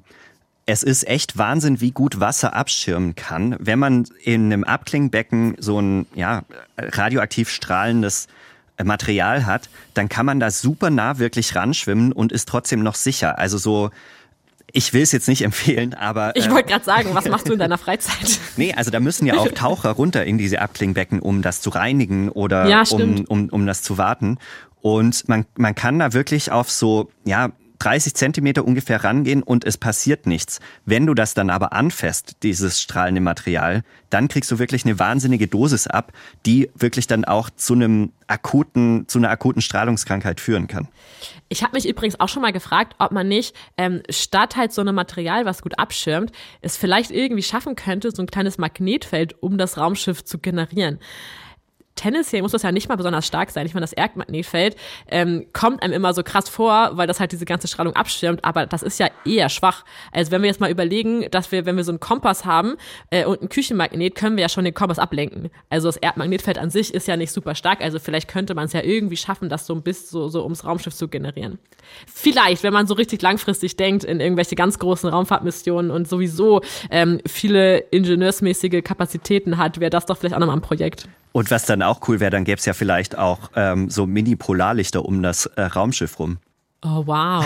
B: Es ist echt Wahnsinn, wie gut Wasser abschirmen kann. Wenn man in einem Abklingbecken so ein radioaktiv strahlendes Material hat, dann kann man da super nah wirklich ranschwimmen und ist trotzdem noch sicher. Also so, ich will es jetzt nicht empfehlen, aber...
A: Ich wollte gerade sagen, was machst du in deiner Freizeit?
B: Nee, also da müssen ja auch Taucher runter in diese Abklingbecken, um das zu reinigen oder um das zu warten. Und man kann da wirklich auf so, 30 Zentimeter ungefähr rangehen und es passiert nichts. Wenn du das dann aber anfasst, dieses strahlende Material, dann kriegst du wirklich eine wahnsinnige Dosis ab, die wirklich dann auch zu einer akuten Strahlungskrankheit führen kann.
A: Ich habe mich übrigens auch schon mal gefragt, ob man nicht statt halt so einem Material, was gut abschirmt, es vielleicht irgendwie schaffen könnte, so ein kleines Magnetfeld um das Raumschiff zu generieren. Tendenziell muss das ja nicht mal besonders stark sein. Ich meine, das Erdmagnetfeld kommt einem immer so krass vor, weil das halt diese ganze Strahlung abschirmt, aber das ist ja eher schwach. Also wenn wir jetzt mal überlegen, dass wenn wir so einen Kompass haben und ein Küchenmagnet, können wir ja schon den Kompass ablenken. Also das Erdmagnetfeld an sich ist ja nicht super stark, also vielleicht könnte man es ja irgendwie schaffen, das so ein bisschen so ums Raumschiff zu generieren. Vielleicht, wenn man so richtig langfristig denkt in irgendwelche ganz großen Raumfahrtmissionen und sowieso viele ingenieursmäßige Kapazitäten hat, wäre das doch vielleicht auch nochmal ein Projekt.
B: Und was dann auch cool wäre, dann gäbe es ja vielleicht auch so Mini-Polarlichter um das Raumschiff rum.
A: Oh, wow.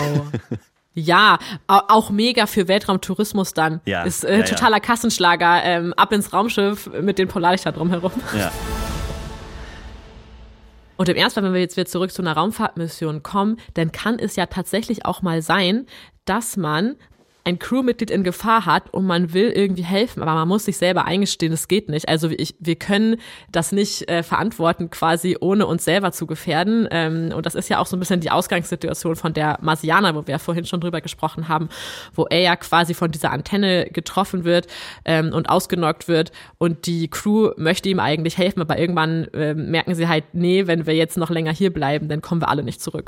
A: Ja, auch mega für Weltraumtourismus dann.
B: Ja,
A: ist totaler Kassenschlager, ab ins Raumschiff mit den Polarlichtern drumherum.
B: Ja.
A: Und im Ernstfall, wenn wir jetzt wieder zurück zu einer Raumfahrtmission kommen, dann kann es ja tatsächlich auch mal sein, dass man ein Crewmitglied in Gefahr hat und man will irgendwie helfen, aber man muss sich selber eingestehen, das geht nicht. Also wir können das nicht verantworten, quasi ohne uns selber zu gefährden. Und das ist ja auch so ein bisschen die Ausgangssituation von der Marsianer, wo wir ja vorhin schon drüber gesprochen haben, wo er ja quasi von dieser Antenne getroffen wird und ausgenockt wird. Und die Crew möchte ihm eigentlich helfen, aber irgendwann merken sie halt, nee, wenn wir jetzt noch länger hier bleiben, dann kommen wir alle nicht zurück.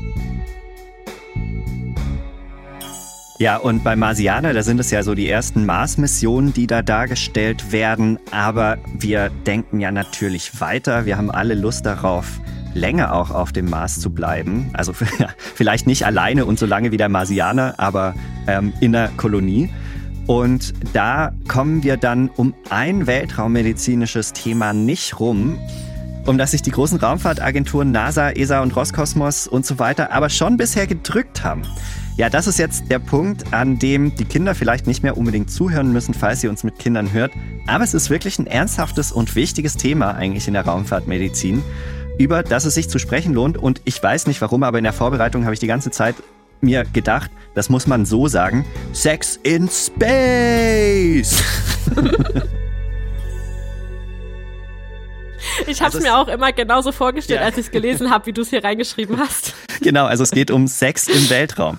B: Ja, und bei Marsianer, da sind es ja so die ersten Mars-Missionen, die da dargestellt werden. Aber wir denken ja natürlich weiter. Wir haben alle Lust darauf, länger auch auf dem Mars zu bleiben. Also vielleicht nicht alleine und so lange wie der Marsianer, aber in der Kolonie. Und da kommen wir dann um ein weltraummedizinisches Thema nicht rum, um das sich die großen Raumfahrtagenturen NASA, ESA und Roskosmos und so weiter aber schon bisher gedrückt haben. Ja, das ist jetzt der Punkt, an dem die Kinder vielleicht nicht mehr unbedingt zuhören müssen, falls ihr uns mit Kindern hört. Aber es ist wirklich ein ernsthaftes und wichtiges Thema eigentlich in der Raumfahrtmedizin, über das es sich zu sprechen lohnt. Und ich weiß nicht warum, aber in der Vorbereitung habe ich die ganze Zeit mir gedacht, das muss man so sagen: Sex in Space!
A: Ich habe es mir auch immer genauso vorgestellt, als ich es gelesen habe, wie du es hier reingeschrieben hast.
B: Genau, also es geht um Sex im Weltraum.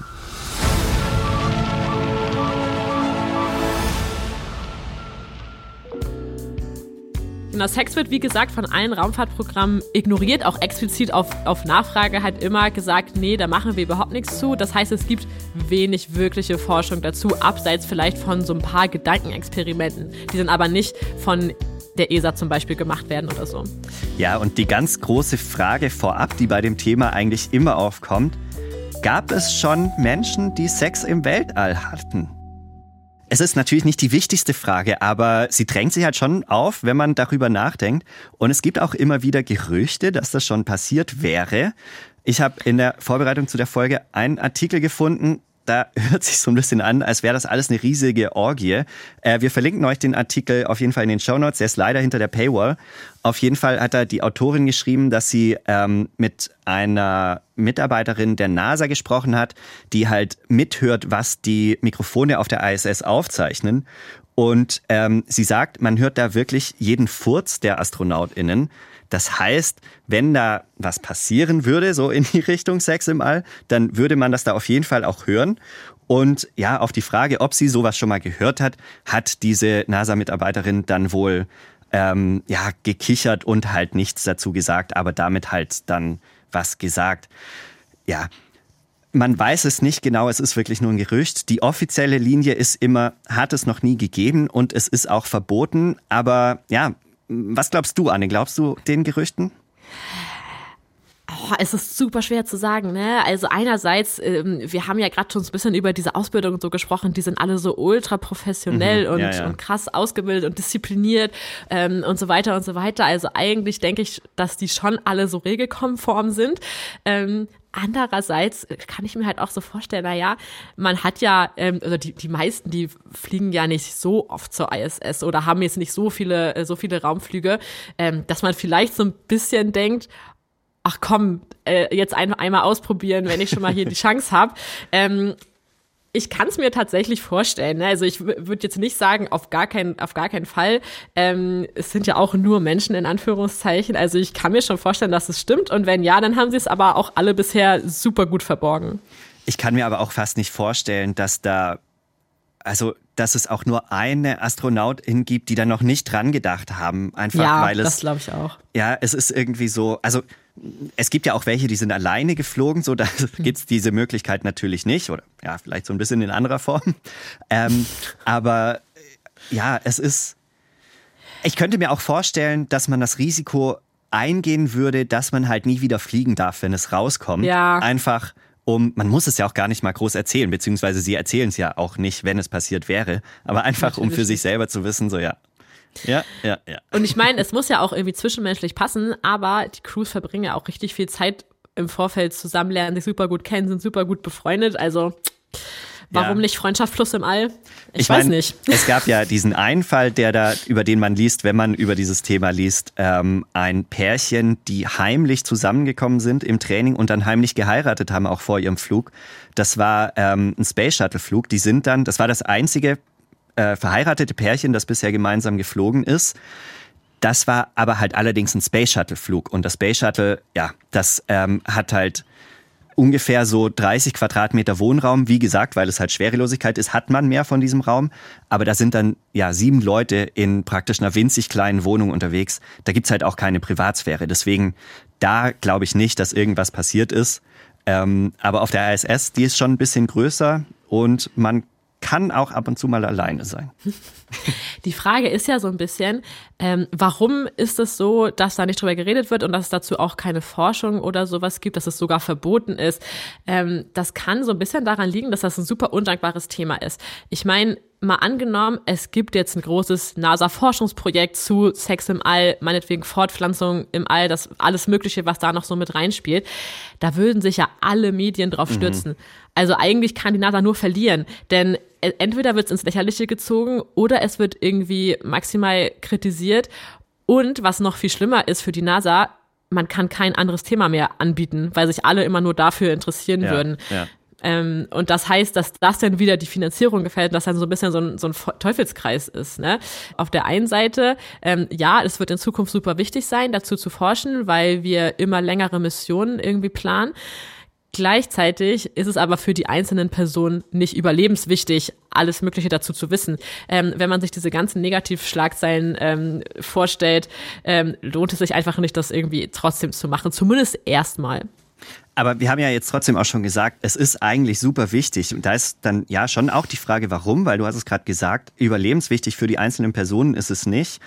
A: Genau, Sex wird, wie gesagt, von allen Raumfahrtprogrammen ignoriert, auch explizit auf Nachfrage halt immer gesagt, nee, da machen wir überhaupt nichts zu. Das heißt, es gibt wenig wirkliche Forschung dazu, abseits vielleicht von so ein paar Gedankenexperimenten, die dann aber nicht von der ESA zum Beispiel gemacht werden oder so.
B: Ja, und die ganz große Frage vorab, die bei dem Thema eigentlich immer aufkommt: Gab es schon Menschen, die Sex im Weltall hatten? Es ist natürlich nicht die wichtigste Frage, aber sie drängt sich halt schon auf, wenn man darüber nachdenkt. Und es gibt auch immer wieder Gerüchte, dass das schon passiert wäre. Ich habe in der Vorbereitung zu der Folge einen Artikel gefunden, da hört sich so ein bisschen an, als wäre das alles eine riesige Orgie. Wir verlinken euch den Artikel auf jeden Fall in den Shownotes. Der ist leider hinter der Paywall. Auf jeden Fall hat da die Autorin geschrieben, dass sie mit einer Mitarbeiterin der NASA gesprochen hat, die halt mithört, was die Mikrofone auf der ISS aufzeichnen. Und sie sagt, man hört da wirklich jeden Furz der AstronautInnen. Das heißt, wenn da was passieren würde, so in die Richtung Sex im All, dann würde man das da auf jeden Fall auch hören. Und ja, auf die Frage, ob sie sowas schon mal gehört hat, hat diese NASA-Mitarbeiterin dann wohl gekichert und halt nichts dazu gesagt, aber damit halt dann was gesagt. Ja, man weiß es nicht genau, es ist wirklich nur ein Gerücht. Die offizielle Linie ist immer, hat es noch nie gegeben und es ist auch verboten. Aber ja, was glaubst du, Anne? Glaubst du den Gerüchten?
A: Oh, es ist super schwer zu sagen, ne? Also einerseits, wir haben ja gerade schon so ein bisschen über diese Ausbildung und so gesprochen, die sind alle so ultra professionell und krass ausgebildet und diszipliniert und so weiter und so weiter. Also eigentlich denke ich, dass die schon alle so regelkonform sind. Andererseits kann ich mir halt auch so vorstellen, naja, man hat ja, also die meisten, die fliegen ja nicht so oft zur ISS oder haben jetzt nicht so viele Raumflüge, dass man vielleicht so ein bisschen denkt, ach komm, jetzt einmal ausprobieren, wenn ich schon mal hier die Chance habe. Ich kann es mir tatsächlich vorstellen. Ne? Also ich würde jetzt nicht sagen, auf gar keinen Fall. Es sind ja auch nur Menschen in Anführungszeichen. Also ich kann mir schon vorstellen, dass es stimmt. Und wenn ja, dann haben sie es aber auch alle bisher super gut verborgen.
B: Ich kann mir aber auch fast nicht vorstellen, dass es auch nur eine Astronautin gibt, die da noch nicht dran gedacht haben. Einfach, weil
A: das glaube ich auch.
B: Ja, es ist irgendwie so, also es gibt ja auch welche, die sind alleine geflogen, so da gibt's diese Möglichkeit natürlich nicht oder ja, vielleicht so ein bisschen in anderer Form. Aber ja, ich könnte mir auch vorstellen, dass man das Risiko eingehen würde, dass man halt nie wieder fliegen darf, wenn es rauskommt. Ja. Einfach man muss es ja auch gar nicht mal groß erzählen, beziehungsweise sie erzählen es ja auch nicht, wenn es passiert wäre, aber einfach um für sich selber zu wissen, so ja. Ja.
A: Und ich meine, es muss ja auch irgendwie zwischenmenschlich passen, aber die Crews verbringen ja auch richtig viel Zeit im Vorfeld zusammen, lernen sich super gut kennen, sind super gut befreundet, also Warum nicht Freundschaft plus im All? Ich
B: meine,
A: weiß nicht.
B: Es gab ja diesen einen Fall, über den man liest, wenn man über dieses Thema liest, ein Pärchen, die heimlich zusammengekommen sind im Training und dann heimlich geheiratet haben, auch vor ihrem Flug. Das war ein Space Shuttle Flug. Das war das einzige verheiratete Pärchen, das bisher gemeinsam geflogen ist. Das war aber halt allerdings ein Space Shuttle Flug. Und das Space Shuttle, ja, das hat halt ungefähr so 30 Quadratmeter Wohnraum. Wie gesagt, weil es halt Schwerelosigkeit ist, hat man mehr von diesem Raum. Aber da sind dann 7 Leute in praktisch einer winzig kleinen Wohnung unterwegs. Da gibt's halt auch keine Privatsphäre. Deswegen, da glaube ich nicht, dass irgendwas passiert ist. Aber auf der ISS, die ist schon ein bisschen größer und man kann auch ab und zu mal alleine sein.
A: Die Frage ist ja so ein bisschen, warum ist es so, dass da nicht drüber geredet wird und dass es dazu auch keine Forschung oder sowas gibt, dass es sogar verboten ist? Das kann so ein bisschen daran liegen, dass das ein super undankbares Thema ist. Ich meine, mal angenommen, es gibt jetzt ein großes NASA-Forschungsprojekt zu Sex im All, meinetwegen Fortpflanzung im All, das alles Mögliche, was da noch so mit reinspielt. Da würden sich ja alle Medien drauf stürzen. Also eigentlich kann die NASA nur verlieren, denn entweder wird es ins Lächerliche gezogen oder es wird irgendwie maximal kritisiert. Und was noch viel schlimmer ist für die NASA, man kann kein anderes Thema mehr anbieten, weil sich alle immer nur dafür interessieren würden. Ja. Und das heißt, dass das dann wieder die Finanzierung gefällt, dass dann so ein bisschen so ein Teufelskreis ist. Ne? Auf der einen Seite, es wird in Zukunft super wichtig sein, dazu zu forschen, weil wir immer längere Missionen irgendwie planen. Gleichzeitig ist es aber für die einzelnen Personen nicht überlebenswichtig, alles Mögliche dazu zu wissen. Wenn man sich diese ganzen Negativschlagzeilen vorstellt, lohnt es sich einfach nicht, das irgendwie trotzdem zu machen, zumindest erstmal.
B: Aber wir haben ja jetzt trotzdem auch schon gesagt, es ist eigentlich super wichtig. Und da ist dann ja schon auch die Frage, warum, weil du hast es gerade gesagt, überlebenswichtig für die einzelnen Personen ist es nicht.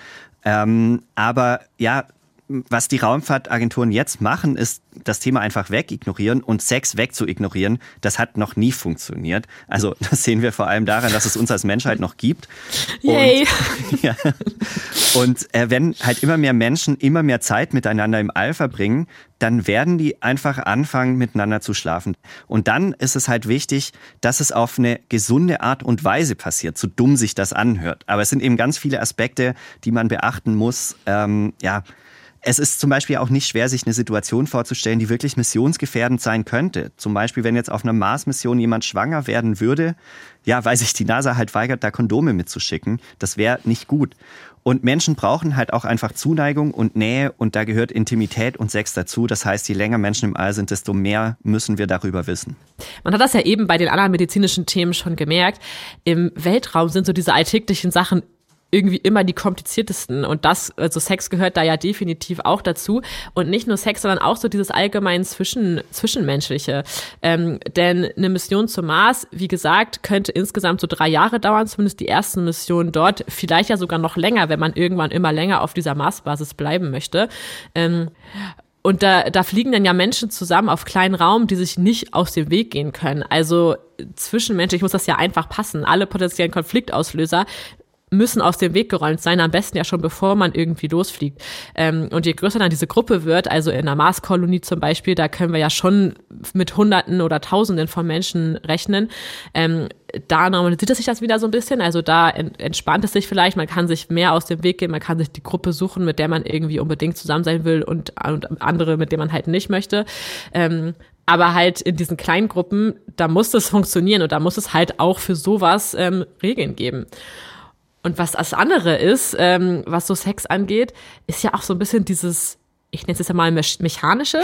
B: Aber ja, was die Raumfahrtagenturen jetzt machen, ist das Thema einfach wegignorieren und Sex wegzuignorieren. Das hat noch nie funktioniert. Also das sehen wir vor allem daran, dass es uns als Menschheit noch gibt.
A: Yay.
B: Und wenn halt immer mehr Menschen immer mehr Zeit miteinander im All verbringen, dann werden die einfach anfangen, miteinander zu schlafen. Und dann ist es halt wichtig, dass es auf eine gesunde Art und Weise passiert, so dumm sich das anhört. Aber es sind eben ganz viele Aspekte, die man beachten muss. Es ist zum Beispiel auch nicht schwer, sich eine Situation vorzustellen, die wirklich missionsgefährdend sein könnte. Zum Beispiel, wenn jetzt auf einer Mars-Mission jemand schwanger werden würde, weil sich die NASA halt weigert, da Kondome mitzuschicken. Das wäre nicht gut. Und Menschen brauchen halt auch einfach Zuneigung und Nähe und da gehört Intimität und Sex dazu. Das heißt, je länger Menschen im All sind, desto mehr müssen wir darüber wissen.
A: Man hat das ja eben bei den anderen medizinischen Themen schon gemerkt. Im Weltraum sind so diese alltäglichen Sachen irgendwie immer die kompliziertesten und also Sex gehört da ja definitiv auch dazu und nicht nur Sex, sondern auch so dieses allgemein Zwischenmenschliche. Denn eine Mission zum Mars, wie gesagt, könnte insgesamt so 3 Jahre dauern, zumindest die ersten Missionen dort, vielleicht ja sogar noch länger, wenn man irgendwann immer länger auf dieser Marsbasis bleiben möchte. Und da fliegen dann ja Menschen zusammen auf kleinen Raum, die sich nicht aus dem Weg gehen können. Also zwischenmenschlich muss das ja einfach passen. Alle potenziellen Konfliktauslöser müssen aus dem Weg geräumt sein, am besten ja schon bevor man irgendwie losfliegt. Und je größer dann diese Gruppe wird, also in einer Marskolonie zum Beispiel, da können wir ja schon mit Hunderten oder Tausenden von Menschen rechnen. Da normalisiert es sich das wieder so ein bisschen, also da entspannt es sich vielleicht, man kann sich mehr aus dem Weg gehen, man kann sich die Gruppe suchen, mit der man irgendwie unbedingt zusammen sein will und andere, mit denen man halt nicht möchte. Aber halt in diesen kleinen Gruppen, da muss das funktionieren und da muss es halt auch für sowas Regeln geben. Und was das andere ist, was so Sex angeht, ist ja auch so ein bisschen dieses, ich nenne es jetzt ja mal mechanische.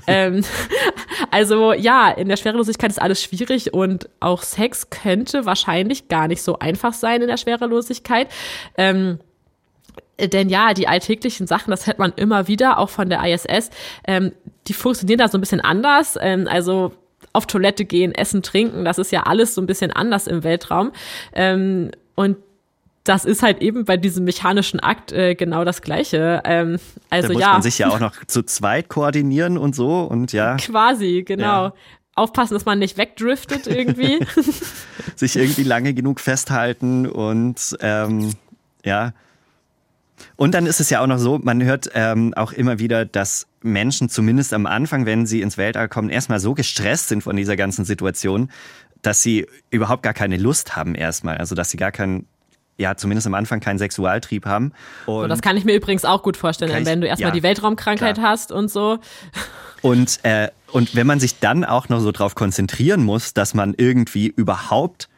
A: Also ja, in der Schwerelosigkeit ist alles schwierig und auch Sex könnte wahrscheinlich gar nicht so einfach sein in der Schwerelosigkeit. Denn ja, die alltäglichen Sachen, das hört man immer wieder, auch von der ISS, die funktionieren da so ein bisschen anders. Also auf Toilette gehen, essen, trinken, das ist ja alles so ein bisschen anders im Weltraum. Und das ist halt eben bei diesem mechanischen Akt genau das Gleiche. Also
B: da muss man sich ja auch noch zu zweit koordinieren und so und ja.
A: Quasi, genau. Ja. Aufpassen, dass man nicht wegdriftet irgendwie.
B: Sich irgendwie lange genug festhalten und ja. Und dann ist es ja auch noch so, man hört auch immer wieder, dass Menschen zumindest am Anfang, wenn sie ins Weltall kommen, erstmal so gestresst sind von dieser ganzen Situation, dass sie überhaupt gar keine Lust haben erstmal. Also dass sie gar keinen, zumindest am Anfang keinen Sexualtrieb haben. Und
A: das kann ich mir übrigens auch gut vorstellen, wenn du erstmal die Weltraumkrankheit hast und so.
B: Und wenn man sich dann auch noch so drauf konzentrieren muss, dass man irgendwie überhaupt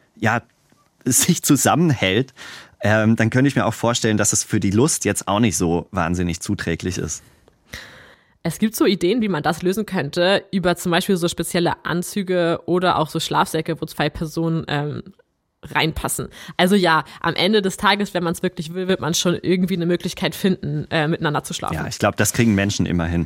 B: sich zusammenhält, dann könnte ich mir auch vorstellen, dass es für die Lust jetzt auch nicht so wahnsinnig zuträglich ist.
A: Es gibt so Ideen, wie man das lösen könnte, über zum Beispiel so spezielle Anzüge oder auch so Schlafsäcke, wo 2 Personen reinpassen. Also am Ende des Tages, wenn man es wirklich will, wird man schon irgendwie eine Möglichkeit finden, miteinander zu schlafen.
B: Ja, ich glaube, das kriegen Menschen immer hin.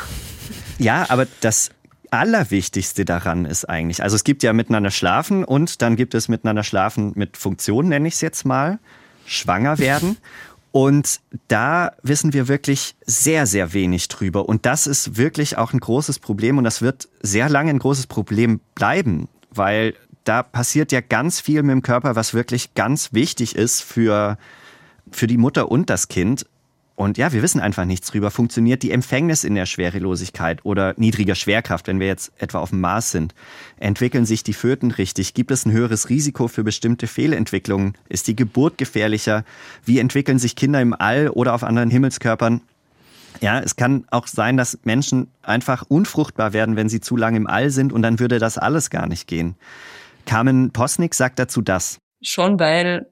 B: Ja, aber das Allerwichtigste daran ist eigentlich, also es gibt ja miteinander schlafen und dann gibt es miteinander schlafen mit Funktion, nenne ich es jetzt mal, schwanger werden. Und da wissen wir wirklich sehr, sehr wenig drüber. Und das ist wirklich auch ein großes Problem und das wird sehr lange ein großes Problem bleiben, weil da passiert ja ganz viel mit dem Körper, was wirklich ganz wichtig ist für die Mutter und das Kind. Und wir wissen einfach nichts drüber. Funktioniert die Empfängnis in der Schwerelosigkeit oder niedriger Schwerkraft, wenn wir jetzt etwa auf dem Mars sind? Entwickeln sich die Föten richtig? Gibt es ein höheres Risiko für bestimmte Fehlentwicklungen? Ist die Geburt gefährlicher? Wie entwickeln sich Kinder im All oder auf anderen Himmelskörpern? Ja, es kann auch sein, dass Menschen einfach unfruchtbar werden, wenn sie zu lange im All sind und dann würde das alles gar nicht gehen. Carmen Posnick sagt dazu das.
E: Schon, weil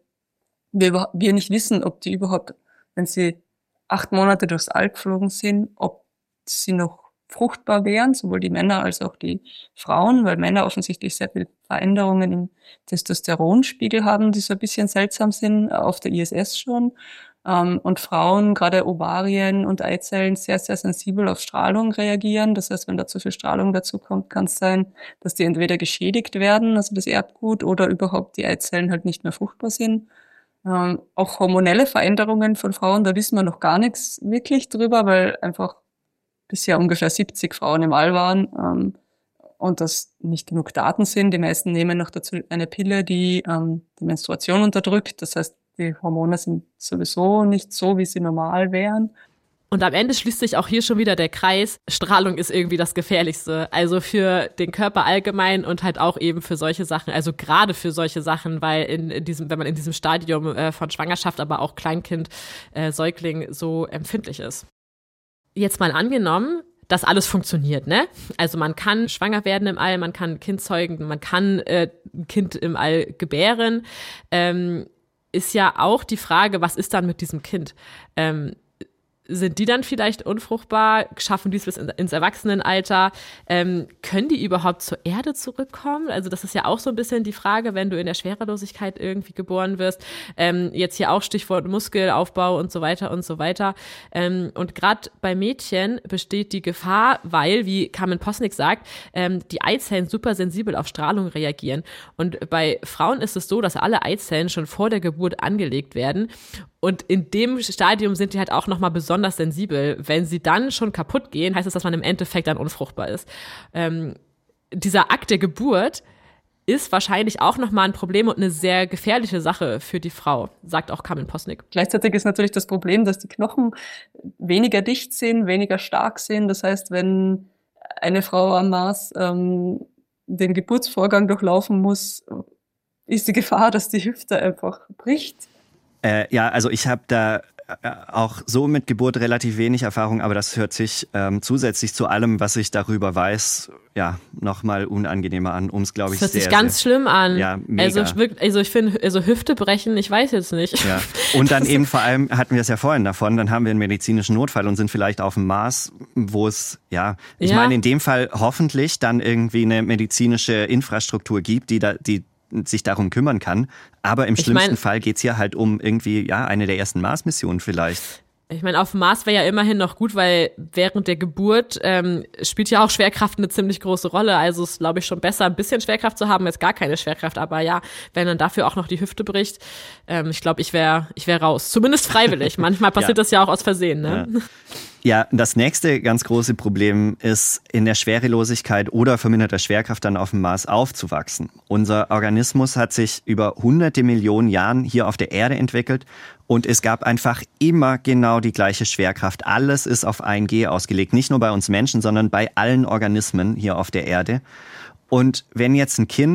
E: wir nicht wissen, ob die überhaupt, wenn sie 8 Monate durchs All geflogen sind, ob sie noch fruchtbar wären, sowohl die Männer als auch die Frauen, weil Männer offensichtlich sehr viele Veränderungen im Testosteronspiegel haben, die so ein bisschen seltsam sind, auf der ISS schon. Und Frauen, gerade Ovarien und Eizellen, sehr, sehr sensibel auf Strahlung reagieren. Das heißt, wenn da zu viel Strahlung dazu kommt, kann es sein, dass die entweder geschädigt werden, also das Erbgut, oder überhaupt die Eizellen halt nicht mehr fruchtbar sind. Auch hormonelle Veränderungen von Frauen, da wissen wir noch gar nichts wirklich drüber, weil einfach bisher ungefähr 70 Frauen im All waren und das nicht genug Daten sind. Die meisten nehmen noch dazu eine Pille, die die Menstruation unterdrückt. Das heißt, die Hormone sind sowieso nicht so, wie sie normal wären.
A: Und am Ende schließt sich auch hier schon wieder der Kreis. Strahlung ist irgendwie das Gefährlichste. Also für den Körper allgemein und halt auch eben für solche Sachen. Also gerade für solche Sachen, weil wenn man in diesem Stadium von Schwangerschaft, aber auch Kleinkind, Säugling so empfindlich ist. Jetzt mal angenommen, dass alles funktioniert, ne? Also man kann schwanger werden im All, man kann ein Kind zeugen, man kann ein Kind im All gebären. Ist ja auch die Frage, was ist dann mit diesem Kind? Sind die dann vielleicht unfruchtbar? Schaffen die es bis ins Erwachsenenalter? Können die überhaupt zur Erde zurückkommen? Also das ist ja auch so ein bisschen die Frage, wenn du in der Schwerelosigkeit irgendwie geboren wirst. Jetzt hier auch Stichwort Muskelaufbau und so weiter und so weiter. Und gerade bei Mädchen besteht die Gefahr, weil, wie Carmen Posnick sagt, die Eizellen super sensibel auf Strahlung reagieren. Und bei Frauen ist es so, dass alle Eizellen schon vor der Geburt angelegt werden. Und in dem Stadium sind die halt auch nochmal besonders sensibel. Wenn sie dann schon kaputt gehen, heißt es, dass man im Endeffekt dann unfruchtbar ist. Dieser Akt der Geburt ist wahrscheinlich auch nochmal ein Problem und eine sehr gefährliche Sache für die Frau, sagt auch Carmen Posnick.
E: Gleichzeitig ist natürlich das Problem, dass die Knochen weniger dicht sind, weniger stark sind. Das heißt, wenn eine Frau am Mars den Geburtsvorgang durchlaufen muss, ist die Gefahr, dass die Hüfte einfach bricht.
B: Also ich habe da auch so mit Geburt relativ wenig Erfahrung, aber das hört sich zusätzlich zu allem, was ich darüber weiß, nochmal unangenehmer an, glaube ich,
A: das hört sich ganz schlimm an.
B: Ja, mega.
A: Also ich finde, Hüfte brechen, ich weiß jetzt nicht.
B: Ja. Und dann eben vor allem, hatten wir es ja vorhin davon, dann haben wir einen medizinischen Notfall und sind vielleicht auf dem Mars, wo es, ich meine in dem Fall hoffentlich dann irgendwie eine medizinische Infrastruktur gibt, die sich darum kümmern kann. Aber im schlimmsten Fall geht's hier halt um irgendwie, eine der ersten Mars-Missionen vielleicht.
A: Ich meine, auf dem Mars wäre ja immerhin noch gut, weil während der Geburt spielt ja auch Schwerkraft eine ziemlich große Rolle. Also ist, glaube ich, schon besser, ein bisschen Schwerkraft zu haben, als gar keine Schwerkraft. Aber wenn dann dafür auch noch die Hüfte bricht, ich glaube, ich wär raus. Zumindest freiwillig. Manchmal passiert das ja auch aus Versehen, ne?
B: Ja, das nächste ganz große Problem ist, in der Schwerelosigkeit oder verminderter Schwerkraft dann auf dem Mars aufzuwachsen. Unser Organismus hat sich über hunderte Millionen Jahren hier auf der Erde entwickelt und es gab einfach immer genau die gleiche Schwerkraft. Alles ist auf 1G ausgelegt, nicht nur bei uns Menschen, sondern bei allen Organismen hier auf der Erde. Und wenn jetzt ein Kind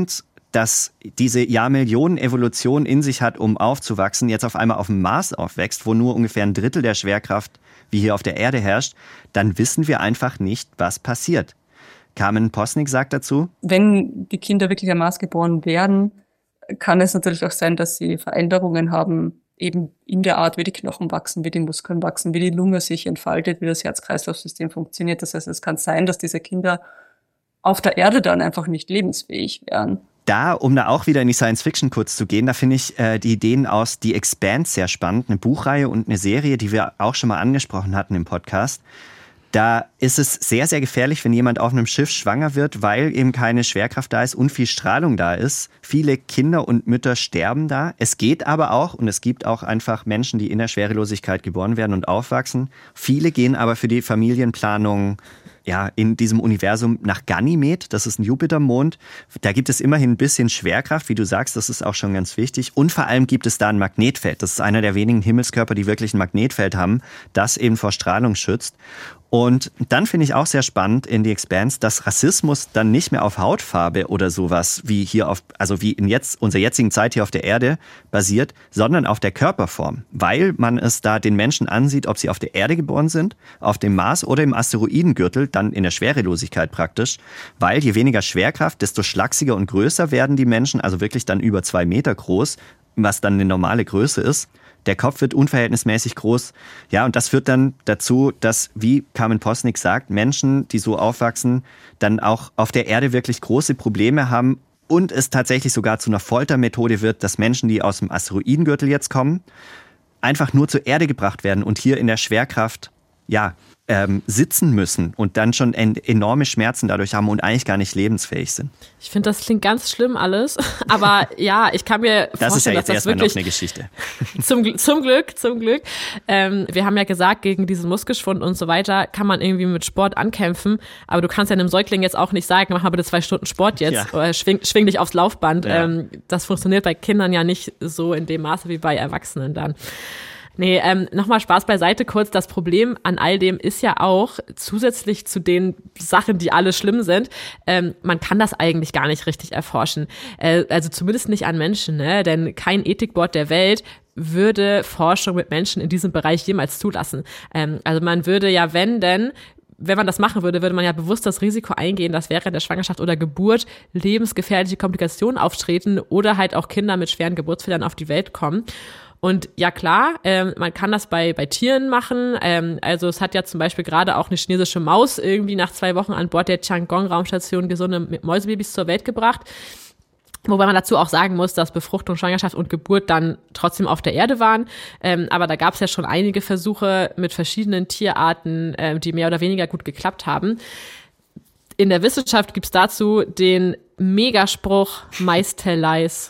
B: das diese Jahrmillionen-Evolution in sich hat, um aufzuwachsen, jetzt auf einmal auf dem Mars aufwächst, wo nur ungefähr 1/3 der Schwerkraft wie hier auf der Erde herrscht, dann wissen wir einfach nicht, was passiert. Carmen Posnick sagt dazu:
E: Wenn die Kinder wirklich am Mars geboren werden, kann es natürlich auch sein, dass sie Veränderungen haben, eben in der Art, wie die Knochen wachsen, wie die Muskeln wachsen, wie die Lunge sich entfaltet, wie das Herz-Kreislauf-System funktioniert. Das heißt, es kann sein, dass diese Kinder auf der Erde dann einfach nicht lebensfähig wären.
B: Um da auch wieder in die Science Fiction kurz zu gehen, da finde ich die Ideen aus The Expanse sehr spannend. Eine Buchreihe und eine Serie, die wir auch schon mal angesprochen hatten im Podcast. Da ist es sehr, sehr gefährlich, wenn jemand auf einem Schiff schwanger wird, weil eben keine Schwerkraft da ist und viel Strahlung da ist. Viele Kinder und Mütter sterben da. Es geht aber auch, und es gibt auch einfach Menschen, die in der Schwerelosigkeit geboren werden und aufwachsen. Viele gehen aber für die Familienplanung in diesem Universum nach Ganymed, das ist ein Jupitermond. Da gibt es immerhin ein bisschen Schwerkraft, wie du sagst, das ist auch schon ganz wichtig. Und vor allem gibt es da ein Magnetfeld. Das ist einer der wenigen Himmelskörper, die wirklich ein Magnetfeld haben, das eben vor Strahlung schützt. Und dann finde ich auch sehr spannend in The Expanse, dass Rassismus dann nicht mehr auf Hautfarbe oder sowas wie hier wie in unserer jetzigen Zeit hier auf der Erde basiert, sondern auf der Körperform. Weil man es da den Menschen ansieht, ob sie auf der Erde geboren sind, auf dem Mars oder im Asteroidengürtel, dann in der Schwerelosigkeit praktisch. Weil je weniger Schwerkraft, desto schlachsiger und größer werden die Menschen, also wirklich dann über 2 Meter groß, was dann eine normale Größe ist. Der Kopf wird unverhältnismäßig groß. Ja, und das führt dann dazu, dass, wie Carmen Posnick sagt, Menschen, die so aufwachsen, dann auch auf der Erde wirklich große Probleme haben und es tatsächlich sogar zu einer Foltermethode wird, dass Menschen, die aus dem Asteroidengürtel jetzt kommen, einfach nur zur Erde gebracht werden und hier in der Schwerkraft, sitzen müssen und dann schon enorme Schmerzen dadurch haben und eigentlich gar nicht lebensfähig sind.
A: Ich finde, das klingt ganz schlimm alles, aber ja, ich kann mir
B: das
A: vorstellen,
B: ist ja jetzt
A: dass das
B: erstmal
A: wirklich
B: noch eine Geschichte.
A: Zum Glück. Wir haben ja gesagt, gegen diesen Muskelschwund und so weiter kann man irgendwie mit Sport ankämpfen, aber du kannst ja einem Säugling jetzt auch nicht sagen, mach mal bitte 2 Stunden Sport jetzt oder schwing dich aufs Laufband. Ja. Das funktioniert bei Kindern ja nicht so in dem Maße wie bei Erwachsenen dann. Nee, nochmal Spaß beiseite kurz. Das Problem an all dem ist ja auch, zusätzlich zu den Sachen, die alle schlimm sind, man kann das eigentlich gar nicht richtig erforschen. Also zumindest nicht an Menschen, ne? Denn kein Ethikboard der Welt würde Forschung mit Menschen in diesem Bereich jemals zulassen. Also man würde ja, wenn man das machen würde, würde man ja bewusst das Risiko eingehen, dass während der Schwangerschaft oder Geburt lebensgefährliche Komplikationen auftreten oder halt auch Kinder mit schweren Geburtsfehlern auf die Welt kommen. Und ja klar, man kann das bei Tieren machen. Also es hat ja zum Beispiel gerade auch eine chinesische Maus irgendwie nach 2 Wochen an Bord der Tiangong-Raumstation gesunde Mäusebabys zur Welt gebracht. Wobei man dazu auch sagen muss, dass Befruchtung, Schwangerschaft und Geburt dann trotzdem auf der Erde waren. Aber da gab es ja schon einige Versuche mit verschiedenen Tierarten, die mehr oder weniger gut geklappt haben. In der Wissenschaft gibt's dazu den Megaspruch Mais tell lies.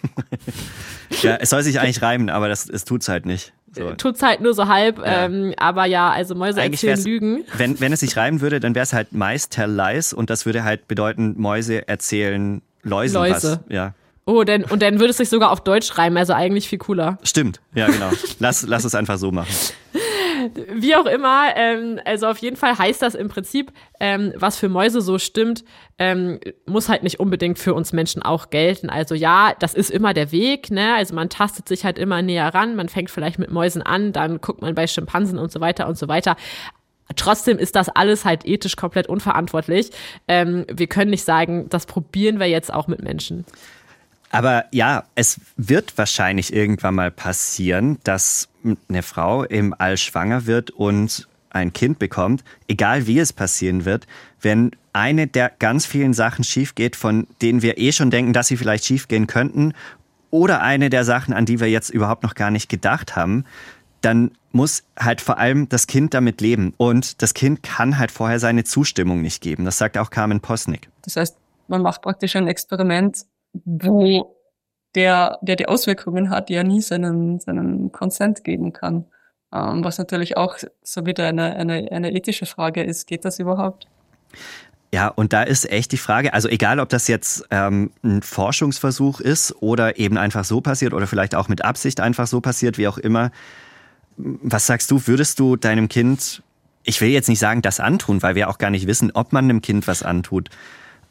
B: Ja, es soll sich eigentlich reimen, aber es tut's halt nicht. So.
A: Tut's halt nur so halb, aber ja, also Mäuse erzählen Lügen.
B: Wenn es sich reimen würde, dann wäre es halt Mais tell lies und das würde halt bedeuten, Mäuse erzählen Läusen was. Ja.
A: Oh, und dann würde es sich sogar auf Deutsch reimen, also eigentlich viel cooler.
B: Stimmt, ja genau. Lass es einfach so machen.
A: Wie auch immer, also auf jeden Fall heißt das im Prinzip, was für Mäuse so stimmt, muss halt nicht unbedingt für uns Menschen auch gelten. Also ja, das ist immer der Weg, ne? Also man tastet sich halt immer näher ran, man fängt vielleicht mit Mäusen an, dann guckt man bei Schimpansen und so weiter und so weiter. Trotzdem ist das alles halt ethisch komplett unverantwortlich. Wir können nicht sagen, das probieren wir jetzt auch mit Menschen.
B: Aber ja, es wird wahrscheinlich irgendwann mal passieren, dass eine Frau im All schwanger wird und ein Kind bekommt, egal wie es passieren wird, wenn eine der ganz vielen Sachen schief geht, von denen wir schon denken, dass sie vielleicht schief gehen könnten, oder eine der Sachen, an die wir jetzt überhaupt noch gar nicht gedacht haben, dann muss halt vor allem das Kind damit leben. Und das Kind kann halt vorher seine Zustimmung nicht geben. Das sagt auch Carmen Posnick.
E: Das heißt, man macht praktisch ein Experiment, wo der die Auswirkungen hat, ja nie seinen Consent geben kann. Was natürlich auch so wieder eine ethische Frage ist. Geht das überhaupt?
B: Ja, und da ist echt die Frage, also egal, ob das jetzt ein Forschungsversuch ist oder eben einfach so passiert oder vielleicht auch mit Absicht einfach so passiert, wie auch immer. Was sagst du, würdest du deinem Kind, ich will jetzt nicht sagen, das antun, weil wir auch gar nicht wissen, ob man einem Kind was antut,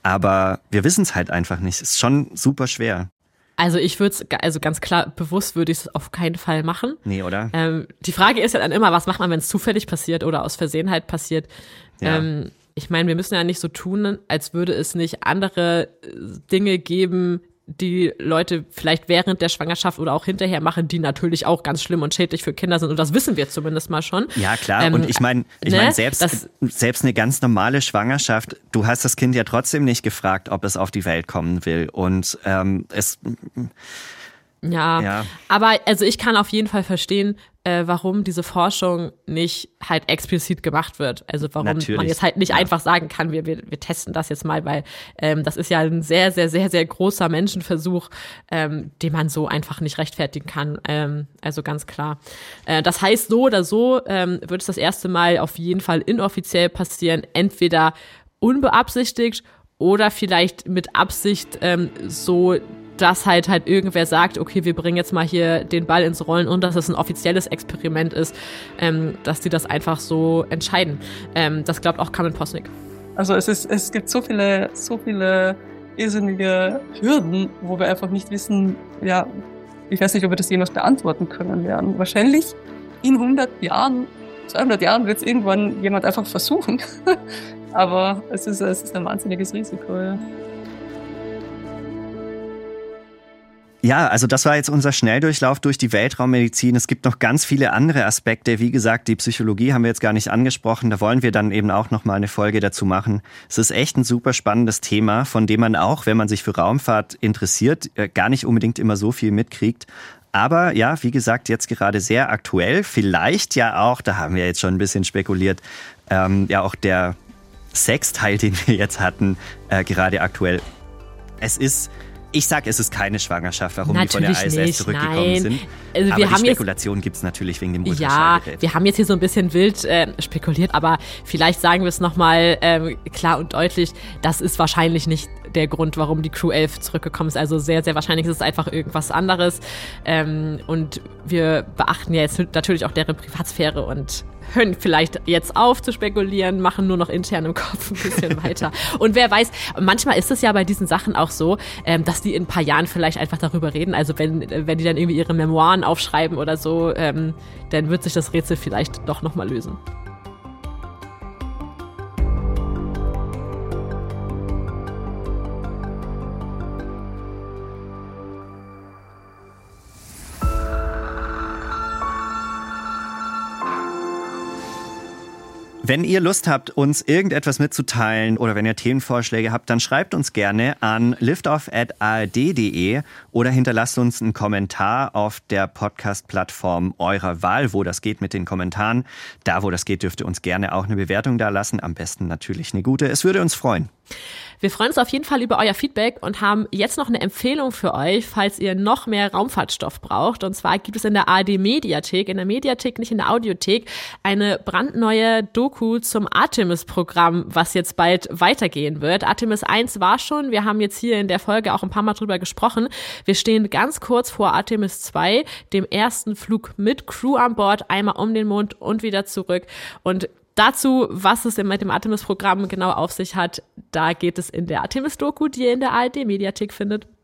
B: Aber wir wissen es halt einfach nicht. Ist schon super schwer.
A: Also ich würde es, also ganz klar, bewusst würde ich es auf keinen Fall machen.
B: Nee, oder?
A: Die Frage ist ja dann immer, was macht man, wenn es zufällig passiert oder aus Versehen halt passiert?
B: Ja.
A: Ich meine, wir müssen ja nicht so tun, als würde es nicht andere Dinge geben, die Leute vielleicht während der Schwangerschaft oder auch hinterher machen, die natürlich auch ganz schlimm und schädlich für Kinder sind. Und das wissen wir zumindest mal schon.
B: Ja, klar. Und ich meine, selbst eine ganz normale Schwangerschaft, du hast das Kind ja trotzdem nicht gefragt, ob es auf die Welt kommen will. Und
A: Ja, aber also ich kann auf jeden Fall verstehen, warum diese Forschung nicht halt explizit gemacht wird. Also warum man jetzt halt nicht einfach sagen kann, wir testen das jetzt mal, weil das ist ja ein sehr, sehr, sehr, sehr großer Menschenversuch, den man so einfach nicht rechtfertigen kann. Also ganz klar. Das heißt, so oder so wird es das erste Mal auf jeden Fall inoffiziell passieren, entweder unbeabsichtigt oder vielleicht mit Absicht so, dass halt irgendwer sagt, okay, wir bringen jetzt mal hier den Ball ins Rollen und dass es ein offizielles Experiment ist, dass die das einfach so entscheiden. Das glaubt auch Carmen Posnick.
E: Also es gibt so viele irrsinnige Hürden, wo wir einfach nicht wissen, ja, ich weiß nicht, ob wir das jemals beantworten können werden. Wahrscheinlich in 100 Jahren, 200 Jahren wird es irgendwann jemand einfach versuchen. Aber es ist ein wahnsinniges Risiko, ja.
B: Ja, also das war jetzt unser Schnelldurchlauf durch die Weltraummedizin. Es gibt noch ganz viele andere Aspekte. Wie gesagt, die Psychologie haben wir jetzt gar nicht angesprochen. Da wollen wir dann eben auch noch mal eine Folge dazu machen. Es ist echt ein super spannendes Thema, von dem man auch, wenn man sich für Raumfahrt interessiert, gar nicht unbedingt immer so viel mitkriegt. Aber ja, wie gesagt, jetzt gerade sehr aktuell. Vielleicht ja auch, da haben wir jetzt schon ein bisschen spekuliert, ja auch der Sexteil, den wir jetzt hatten, gerade aktuell. Ich sage, es ist keine Schwangerschaft, warum
A: natürlich
B: die von der ISS zurückgekommen sind.
A: Also
B: aber die Spekulation gibt es natürlich wegen dem Ultraschallgerät.
A: Ja, wir haben jetzt hier so ein bisschen wild spekuliert, aber vielleicht sagen wir es nochmal klar und deutlich, das ist wahrscheinlich nicht der Grund, warum die Crew 11 zurückgekommen ist. Also sehr, sehr wahrscheinlich ist es einfach irgendwas anderes. Und wir beachten ja jetzt natürlich auch deren Privatsphäre und hören vielleicht jetzt auf zu spekulieren, machen nur noch intern im Kopf ein bisschen weiter. Und wer weiß, manchmal ist es ja bei diesen Sachen auch so, dass die in ein paar Jahren vielleicht einfach darüber reden. Also wenn die dann irgendwie ihre Memoiren aufschreiben oder so, dann wird sich das Rätsel vielleicht doch nochmal lösen.
B: Wenn ihr Lust habt, uns irgendetwas mitzuteilen oder wenn ihr Themenvorschläge habt, dann schreibt uns gerne an liftoff@ard.de oder hinterlasst uns einen Kommentar auf der Podcast-Plattform eurer Wahl, wo das geht mit den Kommentaren. Da, wo das geht, dürft ihr uns gerne auch eine Bewertung da lassen. Am besten natürlich eine gute. Es würde uns freuen.
A: Wir freuen uns auf jeden Fall über euer Feedback und haben jetzt noch eine Empfehlung für euch, falls ihr noch mehr Raumfahrtstoff braucht. Und zwar gibt es in der ARD-Mediathek, in der Mediathek, nicht in der Audiothek, eine brandneue Doku zum Artemis-Programm, was jetzt bald weitergehen wird. Artemis 1 war schon, wir haben jetzt hier in der Folge auch ein paar Mal drüber gesprochen. Wir stehen ganz kurz vor Artemis 2, dem ersten Flug mit Crew an Bord, einmal um den Mond und wieder zurück. Und dazu, was es mit dem Artemis-Programm genau auf sich hat, da geht es in der Artemis-Doku, die ihr in der ARD-Mediathek findet.